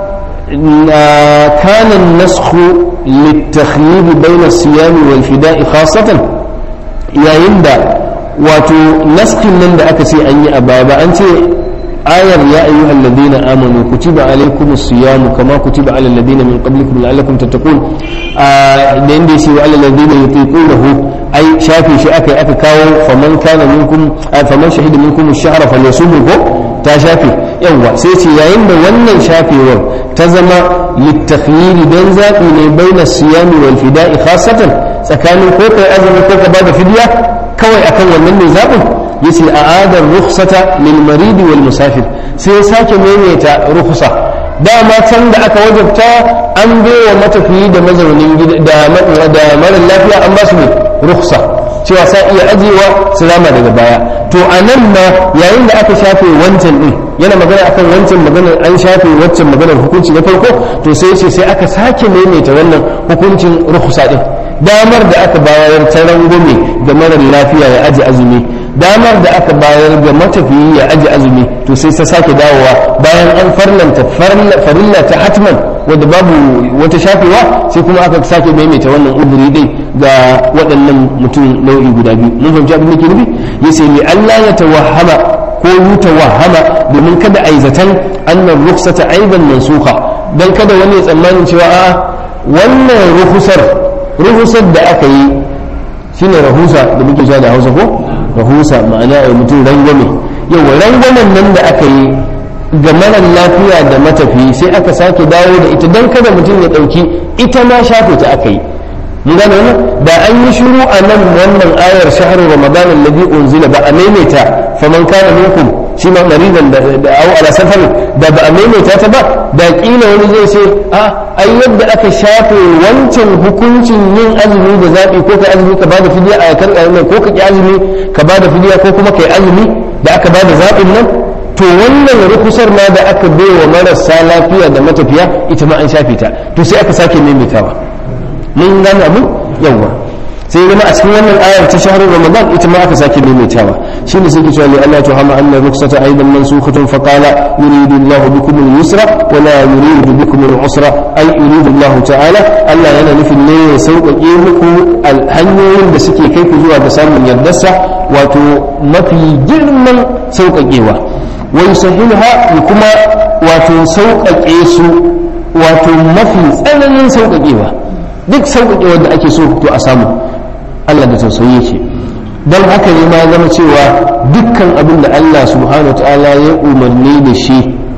kana an-nasxu lit-takhyib bayna as-siyam wal-fida'i khassatan, yayin da wato naskin nan da aka ce an yi a baya ba an ce ayar ya ayyuhal ladina amanu kutiba alaykumus siyamu kama kutiba alal ladina min qablikum la'allakum tattaqun da inda yace wa alal ladina yutiqunahu ai shafi shi aka kawo faman kana minkum faman shahida minkum ash-shahra falyasumhu ta shafi yawa sai ce yayin da wannan shafewar ta zama litakhyiri dan zabi ne baina siyami wal fida'i khassatan tsakanin ko kai azumi ko ka bada fidya kawai akan wannan ne zabin yace a'adar rukhsata lil marid wal musafir sai sake maimaita rukhsa dama can da aka wajabta an baiwa matafiyi da mazaunin gida da mara lafiya an ba su ne rukhsa cewa sa iya ajewa su rama daga baya to a nan ma yayin da aka shafe wancan din yana magana akan wancan maganar an shafe waccan maganar hukunci na farko to sai ce sai aka sake maimaita wannan hukuncin rukhsa din damar da aka bayar ta rangume ga marar lafiya ya aji azumi damar da aka bayar ga matafiyi ya aji azumi to sai ta sake dawowa bayan an farlanta farilla ta hatman wadda babu wata shafewa sai kuma aka sake maimaita wannan uduri dai ga waɗannan mutum nau'i guda biyu mun fahimci abin da ke nufi yace li Allah ya tawahhama ko yutawahhama domin kada ai zaton annan rukhsata aidan mansukha dan kada wani ya tsammanin cewa a wannan ruhusar da aka yi shine rahusa da muke cewa da Hausa ko rahusa ma'ana ai mutum rangwame yawa rangwamen nan da aka yi ga marar lafiya da matafi sai aka sake dawo da ita don kada mutum ya ɗauki ita ma shafe ta aka yi mun gane wannan da an yi shiru a nan wannan ayar shahru ramadan alladhi unzila ba a maimaita faman kana minkum shi ma maridan da au ala safar da ba a maimaita ta ba da kila wani zai ce ai yadda aka shafe wancan hukuncin yin azumi da zabi ko kai azumi ka bada fidiya a kan ko ka ki azumi ka bada fidiya ko kuma kai azumi da aka bada zabin nan to wannan rukusar ma da aka baiwa marasa lafiya da matafiya ita ma an shafe ta to sai aka sake maimaitawa mun gane mu yawa sai zama a cikin wannan ayar ta shahrul ramadan ita ma aka sake maimaitawa shine sai ke cewa li Allah tuhama anna ruksata aidan mansukhatun fa qala yuridu Allahu bikum al-yusra wa la yuridu bikum al-usra ay yuridu Allah ta'ala Allah yana nufin ne ya sauƙaƙe muku hanyoyin da suke kai ku zuwa ga samun yardarsa wato mafi girman sauƙaƙewa wa yusahhiluha kuma wato sauƙaƙe su wato mafi tsananin sauƙaƙewa duk sauƙaƙewar da ake so to a samu Allah da tausayi yake don haka ne ma zama cewa dukkan abin da Allah subhanahu wa ta'ala ya umarni da shi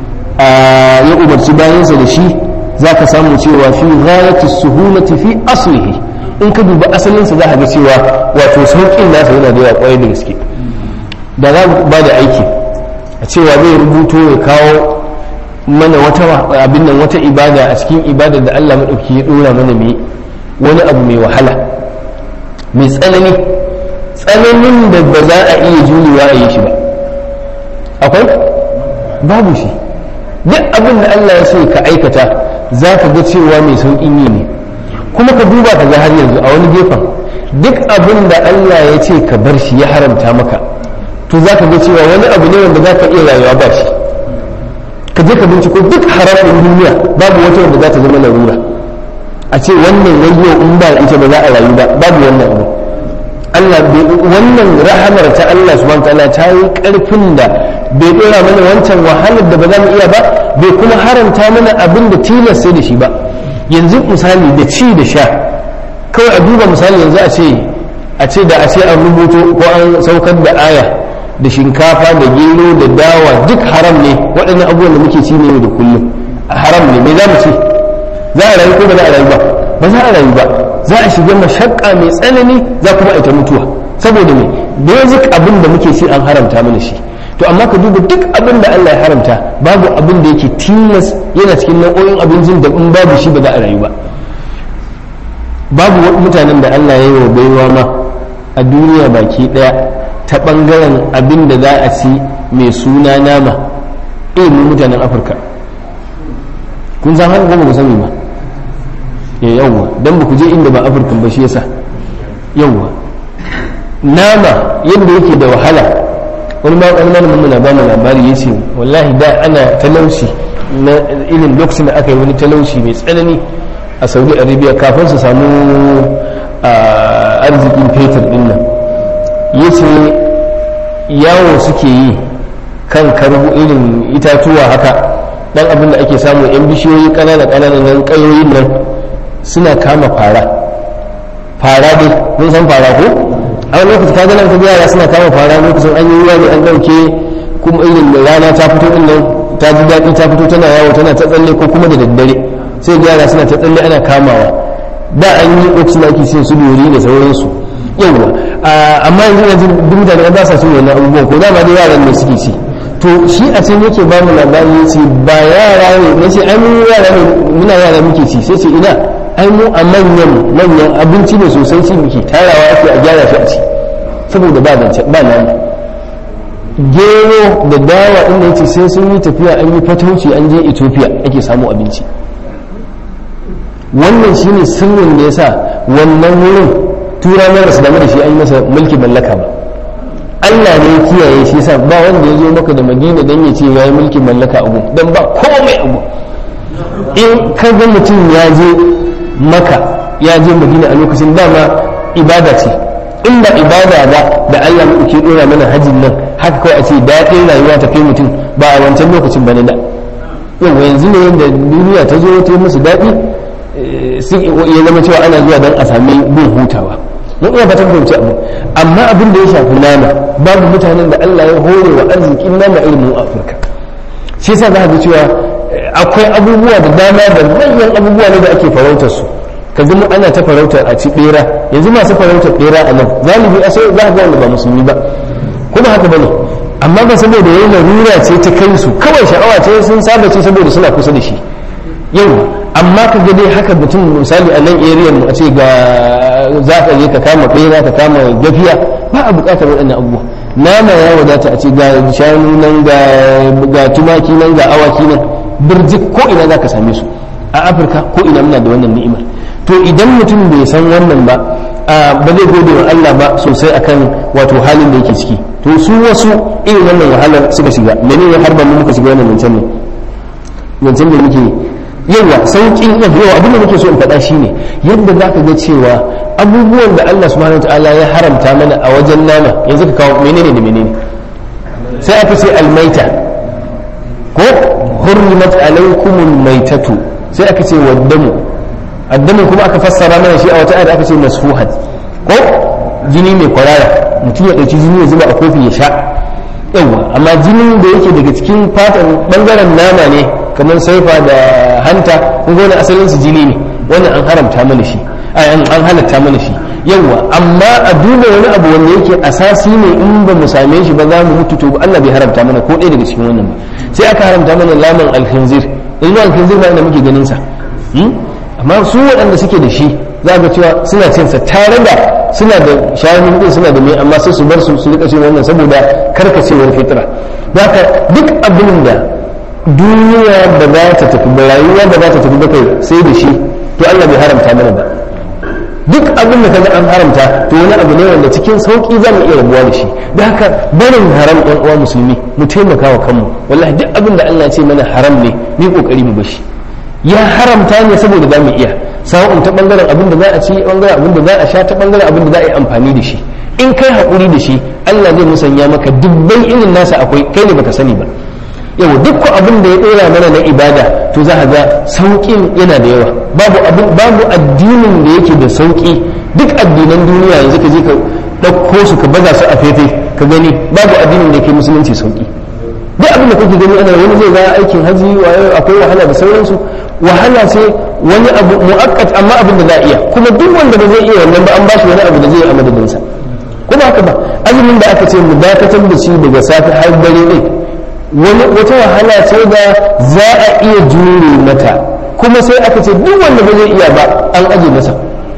ya umarci bayansa da shi za ka samu cewa fi ghayati suhulati fi aslihi in ka duba asalinsa za ka ga cewa wato sauƙin nasa yana da yawa ƙwarai da gaske da za ba da aiki a cewa zai rubuto ya kawo mana wata ibada a cikin ibadar da Allah maɗauki ya ɗora mana mai wani abu mai wahala mai tsananin da ba za a iya jurewa a yi shi ba akwai babu shi duk abin da Allah ya so ka aikata za ka ga cewa mai sauƙin yi ne kuma ka duba ka ga har yanzu a wani gefen duk abin da Allah ya ce ka bar shi ya haramta maka to za ka ga cewa wani abu ne wanda za ka iya rayuwa ba shi ka je ka binciko duk haramun duniya babu wata wanda za ta zama larura a ce wannan wayo in ba ita ba za a rayu ba babu wannan abu Allah wannan rahamar ta Allah subhanahu wataala ta yi karfin da bai dora mana wancan wahalar da ba za mu iya ba bai kuma haramta mana abin da tilas sai da shi ba yanzu misali da ci da sha kawai a duba misali yanzu a ce an rubuto ko an saukar da aya da shinkafa da gero da dawa duk haram ne waɗannan abubuwan da muke ci ne da kullum haram ne me za mu ci za a rayu ko ba za a rayu ba ba za a rayu ba za a shiga mashakka mai tsanani za kuma a ita mutuwa saboda me basic abin da muke ci an haramta mana shi to amma ka duba duk abin da Allah ya haramta babu abin da yake tilas yana cikin nau'o'in abincin da in babu shi ba za a rayu ba babu mutanen da Allah ya yi wa baiwa ma a duniya baki daya ta bangaren abin da za a ci mai suna nama irin mutanen Afirka kun san haka kuma ku sani ba yawwa dan ba ku je inda ba Afirkan ba shi yasa yawwa nama yadda yake da wahala wani malamin muna ba mu labari yace wallahi da ana talauci na irin lokacin da aka yi wani talauci mai tsanani a Saudi Arabia kafin su samu arzikin fetur din nan yace yawo suke yi kan karbu irin itatuwa haka dan abin da ake samu yan bishiyoyi ƙanana nan ƙayoyin nan suna kama fara dai mun san fara ko a wani lokaci kaga nan kaga yara suna kama fara lokacin an yi ruwa ne an ɗauke kuma irin da rana ta fito din nan ta ji daɗi ta fito tana yawo tana ta tsalle ko kuma da daddare sai ga yara suna ta tsalle ana kamawa da an yi lokacin da ake cin su dori da sauransu yawa amma yanzu duk mutane ba sa cin wannan abubuwan ko dama dai yaran ne suke ci to shi a can yake ba mu labari ya ce ba yara ne na ce ai mu yara ne muna yara muke ci sai ce ina ai mu a manyan abinci ne sosai ci muke tarawa ake a gyara shi a ci saboda ba nama gero da dawa inda yace sai sun yi tafiya an yi fatauci an je Ethiopia ake samu abinci wannan shine sirrin da yasa wannan wurin turawa su damu da shi an yi masa mulki mallaka ba Allah ne ya kiyaye shi yasa ba wanda ya zo maka da Madina dan ya ce yayi mulkin mallaka abu dan ba komai abu in ka ga mutum ya je maka ya je Madina a lokacin dama ibada ce in ba ibada ba da Allah mu ke dora mana hajjin nan haka kawai a ce daɗin rayuwa ta kai mutum ba a wancan lokacin ba ne da yau yanzu ne yadda duniya ta zo ta yi musu daɗi ya zama cewa ana zuwa don a sami bin hutawa mun iya fatan fahimci abu amma abin da ya shafi nama babu mutanen da Allah ya hore wa arzikin nama irin mu Afirka shi yasa za ga cewa akwai abubuwa da dama da manyan abubuwa ne da ake farautar su ka zama ana ta farautar a ci bera yanzu masu farautar bera a nan zalibi a sai za ga wanda ba musulmi ba kuma haka bane amma ba saboda yayin larura ce ta kai su kawai sha'awa ce sun saba ce saboda suna kusa da shi yau amma ka ga dai haka mutum misali a nan area mu a ce ga za ka je ka kama bera ka kama gafiya ba a bukatar waɗannan abubuwa nama ya wadata a ce ga shanu nan ga tumaki nan ga awaki nan birjik ko ina za ka same su a Afirka ko ina muna da wannan ni'imar to idan mutum bai san wannan ba ba zai gode wa Allah ba sosai akan wato halin da yake ciki to su wasu irin wannan wahalar suka shiga menene har ba mu muka shiga wannan wancan da muke yawa sauƙin yawa abin da muke so in faɗa shine yadda za ka ga cewa abubuwan da Allah subhanahu wataala ya haramta mana a wajen nama yanzu ka kawo menene da menene sai aka ce almaita ko hurrimat alaykumul maitatu sai aka ce waddamu addamu kuma aka fassara mana shi a wata ayat aka ce masfuhat ko jini mai kwarara mutum ya ɗauki jini ya zuba a kofi ya sha yawa amma jinin da yake daga cikin fatan bangaren nama ne kamar saifa da hanta kun ga asalin su jini ne wannan an haramta mana shi an halatta mana shi yawa amma a duba wani abu wanda yake asasi ne in ba mu same shi ba za mu mutu to Allah bai haramta mana ko ɗaya daga cikin wannan ba sai aka haramta mana laman alkhinzir ilmu alkhinzir ba inda muke ganin sa amma su waɗanda suke da shi za ga cewa suna cin sa tare da suna da shanu din suna da mai amma sai su bar su rika cin wannan saboda karkacewar fitra haka duk abin da duniya ba za ta tafi ba rayuwa ba za ta tafi ba kai sai da shi to Allah bai haramta mana ba duk abin da kaga an haramta to wani abu ne wanda cikin sauki za mu iya rabuwa da shi da haka barin haram ɗan uwa musulmi mu taimaka wa kanmu wallahi duk abin da Allah ya ce mana haram ne ni kokari mu bashi ya haramta ne saboda za mu iya sawa'un ta bangaren abin da za a ci bangaren abin da za a sha ta bangaren abin da za a yi amfani da shi in kai haƙuri da shi Allah zai musanya maka dubban irin nasa akwai kai ne baka sani ba yau duk abin da ya ɗora mana na ibada to za a ga sauƙin yana da yawa babu addinin da yake da sauƙi duk addinan duniya yanzu ka je ka ɗauko su ka baza su a fefe ka gani babu addinin da yake musulunci sauƙi duk abin da kake gani ana wani zai ga aikin haji akwai wahala da sauransu wahala ce wani abu mu'akkat amma abin da za a iya kuma duk wanda ba zai iya wannan ba an ba shi wani abu da zai yi a madadinsa kuma haka ba azumin da aka ce mu dakatar da shi daga safe har dare ne wata wahala ce da za a iya jure mata kuma sai aka ce duk wanda ba zai iya ba an aje masa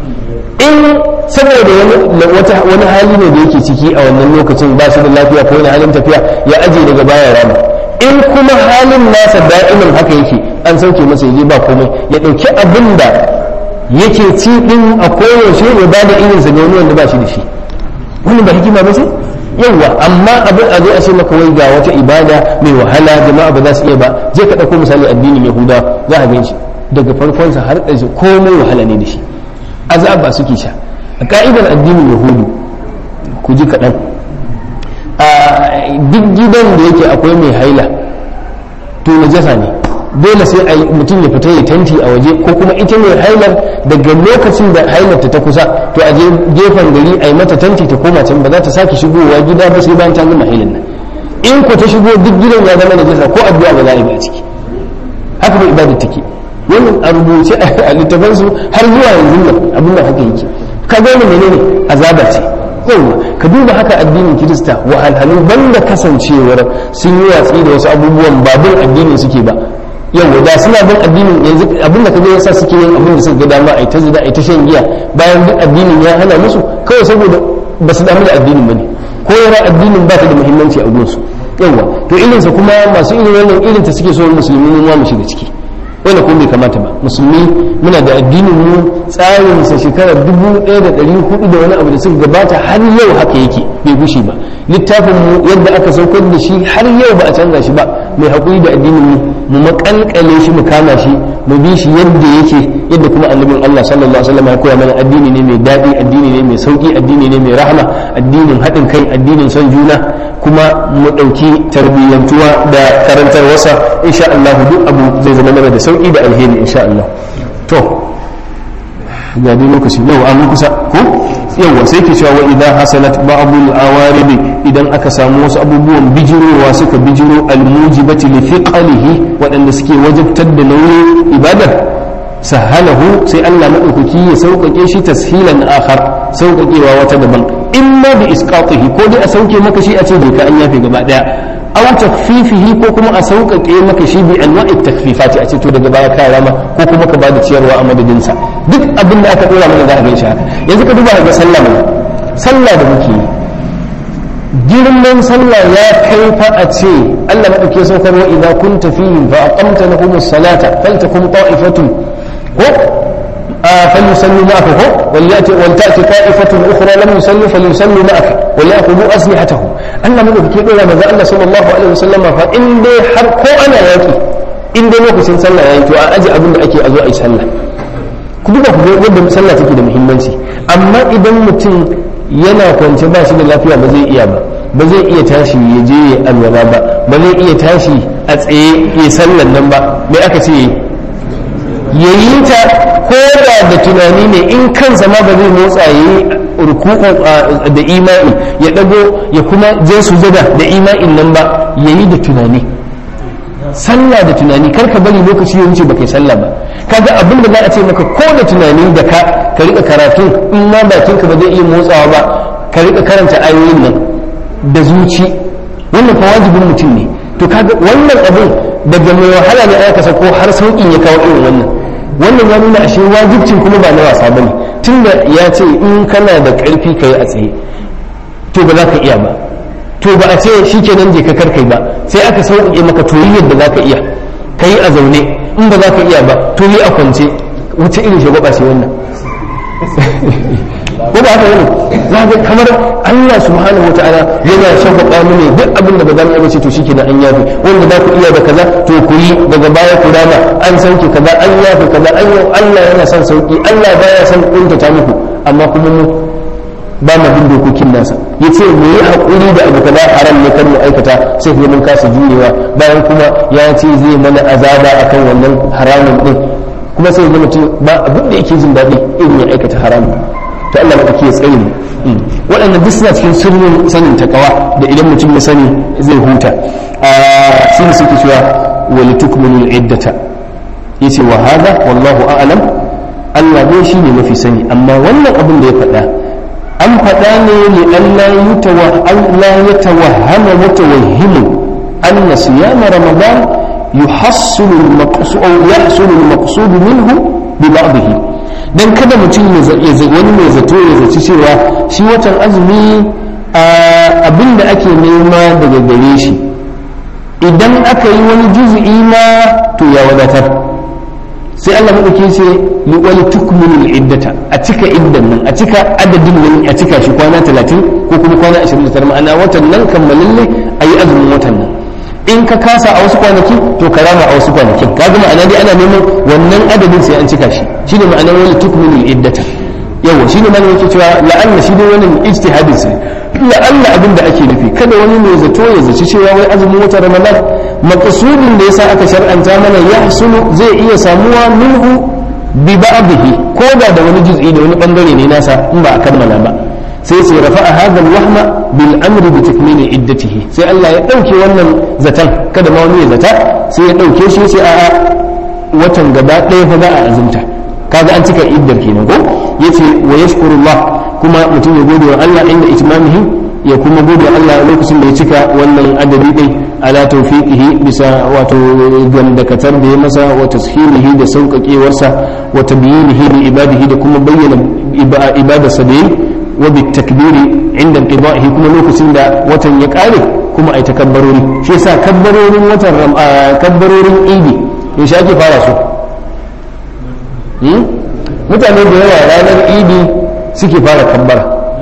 in saboda wani hali ne da yake ciki a wannan lokacin ba shi da lafiya ko wani halin tafiya ya aje daga baya rana in kuma halin nasa da'imin haka yake an sauke masa yaje ba komai ya dauki abin da yake ci din a koyaushe ya bada irinsa ga wani wanda ba shi da shi wani ba hikima ba ce yawa amma abin a zai a ce maka wai ga wata ibada mai wahala jama'a ba za su iya ba je ka ɗauko misali addinin yahuda za a gan shi daga farkonsa har ƙarshe komai wahala ne da shi azaba suke sha a ka'idar addinin yahudu ku ji kaɗan duk gidan da yake akwai mai haila to najasa ne, dole sai a mutum ya fita ya tanti a waje, ko kuma ita mai hailar daga lokacin da hailar ta kusa to a je gefen gari a yi mata tanti ta koma can, ba za ta sake shigowa gida ba sai bayan ta gama hailar nan. in ko ta shigo duk gidan ya zama najasa ko addu'a ba za a yi ba a ciki. haka ba ibada take, wannan a rubuce a littafansu har zuwa yanzu nan abin da haka yake. ka gane menene azaba ce. yawa ka duba haka addinin kirista wahalhalu banda kasancewar sun yi watsi da wasu abubuwan ba bin addinin suke ba. yawa da suna bin addinin yanzu abin da kaga yasa suke yin abin da suka ga dama ai ta zina ai ta shan giya bayan duk addinin ya hana musu, kawai saboda ba su damu da addinin bane, ko yana addinin ba ta da muhimmanci a gunsu. yawa to irinsa kuma masu irin wannan irin ta suke so musulmi mu mu shiga ciki, wanda kuma bai kamata ba. musulmi muna da addinin mu tsarin sa shekara 1400 da wani abu da suka gabata har yau haka yake bai gushe ba. littafin mu yadda aka saukar da shi har yau ba a canza shi ba. mai hakuri da addinin mu makalkale shi mu kama shi mu bi shi yadda yake, yadda kuma annabin Allah sallallahu alaihi wasallam ya koya mana. addini ne mai daɗi, addini ne mai sauki, addini ne mai rahama, addinin haɗin kai, addinin son juna, kuma mu ɗauki tarbiyyantuwa da karantar wasa insha Allah duk abu zai zama mana da sauki da alheri insha Allah. to ga dai lokaci yau an kusa ko yawa sai ke cewa wa idan hasalat ba'dul awarib, idan aka samu wasu abubuwan bijirowa suka bijiro almujibati li thiqalihi, waɗanda suke wajabtar da nauyin ibadar, sahalahu sai Allah madaukaki ya sauƙaƙe shi tashilan akhar, sauƙaƙewa wata daban, imma bi isqatihi, ko dai a sauke maka shi a ce je ka an yafe gaba daya, aw takfifihi, ko kuma a sauƙaƙe maka shi bi anwa'i takfifati, a ce to daga baya ka rama, ko kuma ka bada ciyarwa a madadin sa. duk abin da aka dora mana za a gaishe haka. yanzu ka duba ga sallah da muke yi, girman sallah ya kai fa a ce Allah madauke saukar wa idza kunta fihim fa aqamta lahumus salata faltakum ta'ifatun ko فليصلوا معك ولتأتي طائفة أخرى لم يصلوا فليصلوا معك وليأخذوا أسلحتهم. أنا من ذلك إلى ماذا الله صلى الله عليه وسلم فإن دي حرقوا أنا ياكي إن دي لوكسين صلى ياكي وأجي أبن أكي أزوء أي صلى كدوبا يبدأ صلى تكي ده مهمانسي. أما إذا متن yana kwance ba shi da lafiya ba zai iya ba zai iya tashi ya je alwala ba zai iya tashi a tsaye ya sallan nan ba, mai aka ce ya yi ta ko da tunani ne, in kansa ma ba zai motsa ya yi ruku'u da imani ya dago ya kuma je sujada da imanin nan ba, ya yi da tunani. sallah da tunani, karka bari lokaci ya wuce baka yi sallah ba. kaga abin da za a ce maka ko da tunani da ka rika karatu, in ma bakinka ba zai iya motsawa ba ka rika karanta ayoyin nan da zuci, wannan fa wajibin mutum ne. to kaga wannan abin daga mai wahala ne aka sako har sauƙin ya kawo irin wannan ya nuna ashe wajibcin kuma ba na wasa bane, tunda ya ce in kana da ƙarfi kai a tsaye to ba za ka iya ba, to ba a ce shikenan je ka karkai ba, sai aka sauƙaƙe maka to yi yadda za ka iya, kai a zaune, in ba za ka iya ba to yi a kwance. wuce irin shagwaba ce wannan ko ba haka yana za ga kamar Allah subhanahu wataala yana shagwaba mu ne duk abin da ba za mu iya ce to shikenan an yafi, wanda za ku iya da kaza to ku yi, daga baya ku rama, an sauke kaza an yafi kaza an yi. Allah yana son sauki, Allah baya son kuntata muku, amma kuma mu ba mu bin dokokin nasa. yace mu yi hakuri da abu kaza haram ne kar mu aikata, sai kuma mun kasa jurewa, bayan kuma ya ce zai mana azaba akan wannan haramun din, kuma sai ga mutum ba abin da yake jin daɗi irin ya aikata haramun. to Allah madauki ya tsaye mu. waɗannan duk suna cikin sirrin sanin takawa da idan mutum ya sani zai huta. sun suke cewa wali tukmilul iddata, yace wa hada wallahu a'lam, Allah ne shine mafi sani, amma wannan abin da ya faɗa an faɗa ne li Allah yatawahhama mutawahhimun anna siyam ramadan yuhassilu al-maqsud aw yahsulu al-maqsud minhu bi ba'dihi, dan kada mutum wani mai zato ya zaci cewa shi watan azumi abinda ake nema daga gare shi idan aka yi wani juz'i ma to ya wadatar. sai Allah maɗauki ce wali tukmilul iddata, a cika iddan nan, a cika adadin nan, a cika shi kwana 30 ko kuma kwana 29, ma'ana watan nan kammalalle a yi azumin watan nan. in ka kasa a wasu kwanaki to ka rama a wasu kwanakin, kaga ma'ana dai ana neman wannan adadin sai an cika shi, shine ma'anar wali tukmilul iddata. yawa shine malamin yake cewa la'alla shi dai wannan ijtihadin sai la'alla abin da ake nufi kada wani mai zato ya zaci cewa wai azumin watan ramadan maqsudin da yasa aka shar'anta mana ya hasulu zai iya samuwa minhu bi ba'dihi ko da wani juz'i da wani bangare ne nasa in ba a kammala ba sai sai rafa'a hadha al-wahma bil amri bi takmili iddatihi sai Allah ya dauke wannan zatan kada ma wani ya zata sai ya dauke shi sai a'a watan gaba ɗaya fa za a azumta kaga an cika iddar kenan ko yace wa yashkurullah kuma mutum ya gode wa Allah inda itmamihi ya kuma gode wa Allah lokacin da ya cika wannan adadi din ala tawfiqihi bisa wato gandakatar da ya masa wa tashilihi da sauƙaƙewarsa wa tabyinihi li ibadihi da kuma bayyana ibadarsa da yi wa bi takbiri inda inqida'ihi kuma lokacin da watan ya kare kuma ai takabbarori shi yasa kabbarorin watan kabbarorin idi in sha ake fara su mutane da yawa ranar idi suke fara kabbara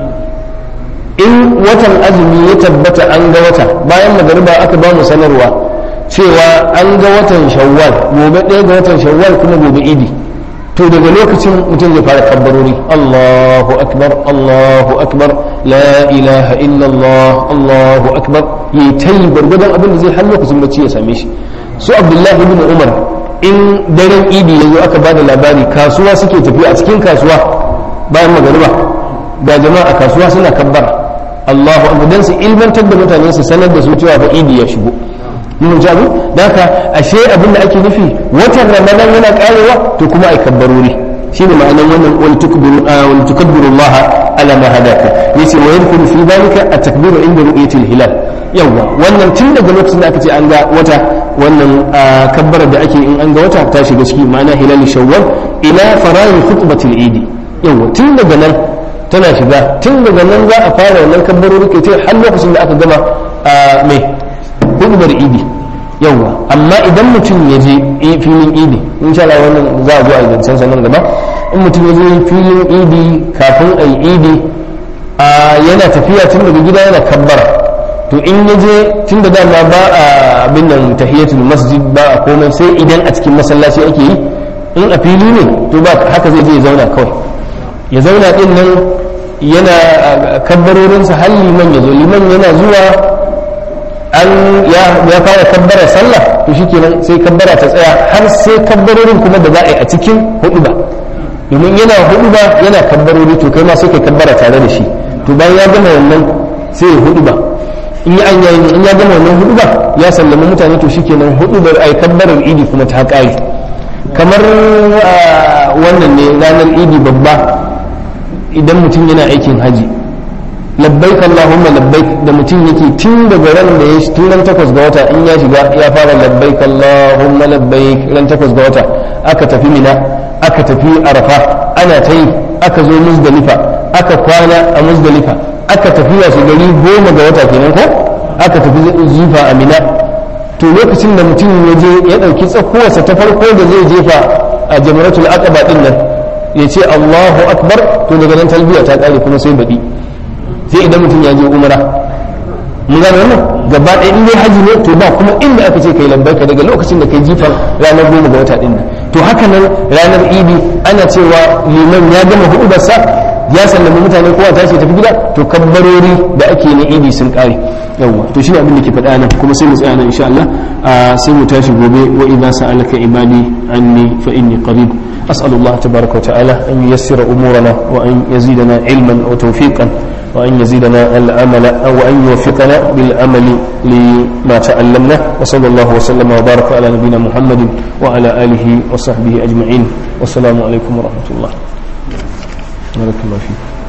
in watan azumi ya tabbata an ga wata bayan magariba aka ba mu sanarwa cewa an ga watan shawwal gobe ɗaya ga watan shawwal kuma gobe idi to daga lokacin mutum zai fara kabbarori Allahu akbar Allahu akbar la ilaha illallah Allahu akbar yi tayi gwargwadon abin da zai har lokacin bacci ya same shi su Abdullahi ibn Umar in daren idi yanzu aka bada labari kasuwa suke tafiya a cikin kasuwa bayan magariba ga jama'a kasuwa suna kabbara Allahu akbar dan su ilmantar da mutane su sanar da su cewa fa idi ya shigo mun ji abu haka ashe abin da ake nufi watan ramadan yana karewa to kuma ai kabbarori shine ma'anar wannan wal tukabbiru Allah ala ma hadaka yace wa yadkhulu fi dhalika at-takbiru inda ru'yati al-hilal yawa wannan tun daga lokacin da aka ce an ga wata wannan kabbarar da ake in an ga wata ta shiga ciki ma'ana hilal shawwal ila fara'il khutbatil idi yawa tun daga nan tana shiga tun daga nan za a fara wannan kabbarori kai har lokacin da aka gama mai hudubar idi yawa amma idan mutum ya je filin idi insha Allah wannan za a zo a yi zancen sanan gaba in mutum ya je filin idi kafin a yi idi yana tafiya tun daga gida yana kabbara to in ya je tun da dama ba a abin nan tahiyatul masjid ba a komai sai idan a cikin masallaci ake yi in a fili ne to ba haka zai je ya zauna kawai ya zauna din nan yana kabbarorinsa har liman ya zo liman yana zuwa ya fara kabbara sallah to shikenan sai kabbara ta tsaya har sai kabbarorin kuma da za a yi a cikin huduba domin yana huduba yana kabbarori to kai ma sai kai kabbara tare da shi to bayan ya gama wannan sai ya huduba in ya gama wannan huduba ya sallama mutane to shikenan hudubar ai kabbarar idi kuma ta kare kamar wannan ne ranar idi babba idan mutum yana aikin haji labbaik Allahumma labbaik da mutum yake tun daga ran da ya tun ran 8 ga wata in ya shiga ya fara labbaik Allahumma labbaik ran 8 ga wata aka tafi mina aka tafi arafa ana ta yi aka zo muzdalifa aka kwana a muzdalifa aka tafi wasu gari 10 ga wata kenan ko aka tafi jifa a mina to lokacin da mutum ya je ya dauki tsakuwarsa ta farko da zai jefa a jamratul aqaba din nan ya ce Allahu akbar to daga nan talbiya ta kare kuma sai baɗi sai idan mutum ya je umara mun gane wannan gaba ɗaya in dai haji ne to ba kuma inda aka ce kai labbaika daga lokacin da kai jifan ranar 10 ga wata din nan to haka nan ranar idi ana cewa liman ya gama hudubarsa ya sallama mutane kowa ta ce tafi gida to kabbarori da ake na idi sun kare yawwa to shine abin da ke faɗa nan kuma sai mu tsaya nan insha Allah sai mu tashi gobe wa idza sa'alaka ibadi anni fa inni qarib as'alu Allah tabaaraka wa ta'ala an yuyassira umurana wa an yazidana ilman wa tawfiqan wa an yazidana al-amala wa an yuwaffiqana bil amali lima ta'allamna wa sallallahu wa sallama wa baraka ala nabiyyina Muhammadin wa ala alihi wa sahbihi ajma'in wa assalamu alaikum wa rahmatullah barakallahu fiik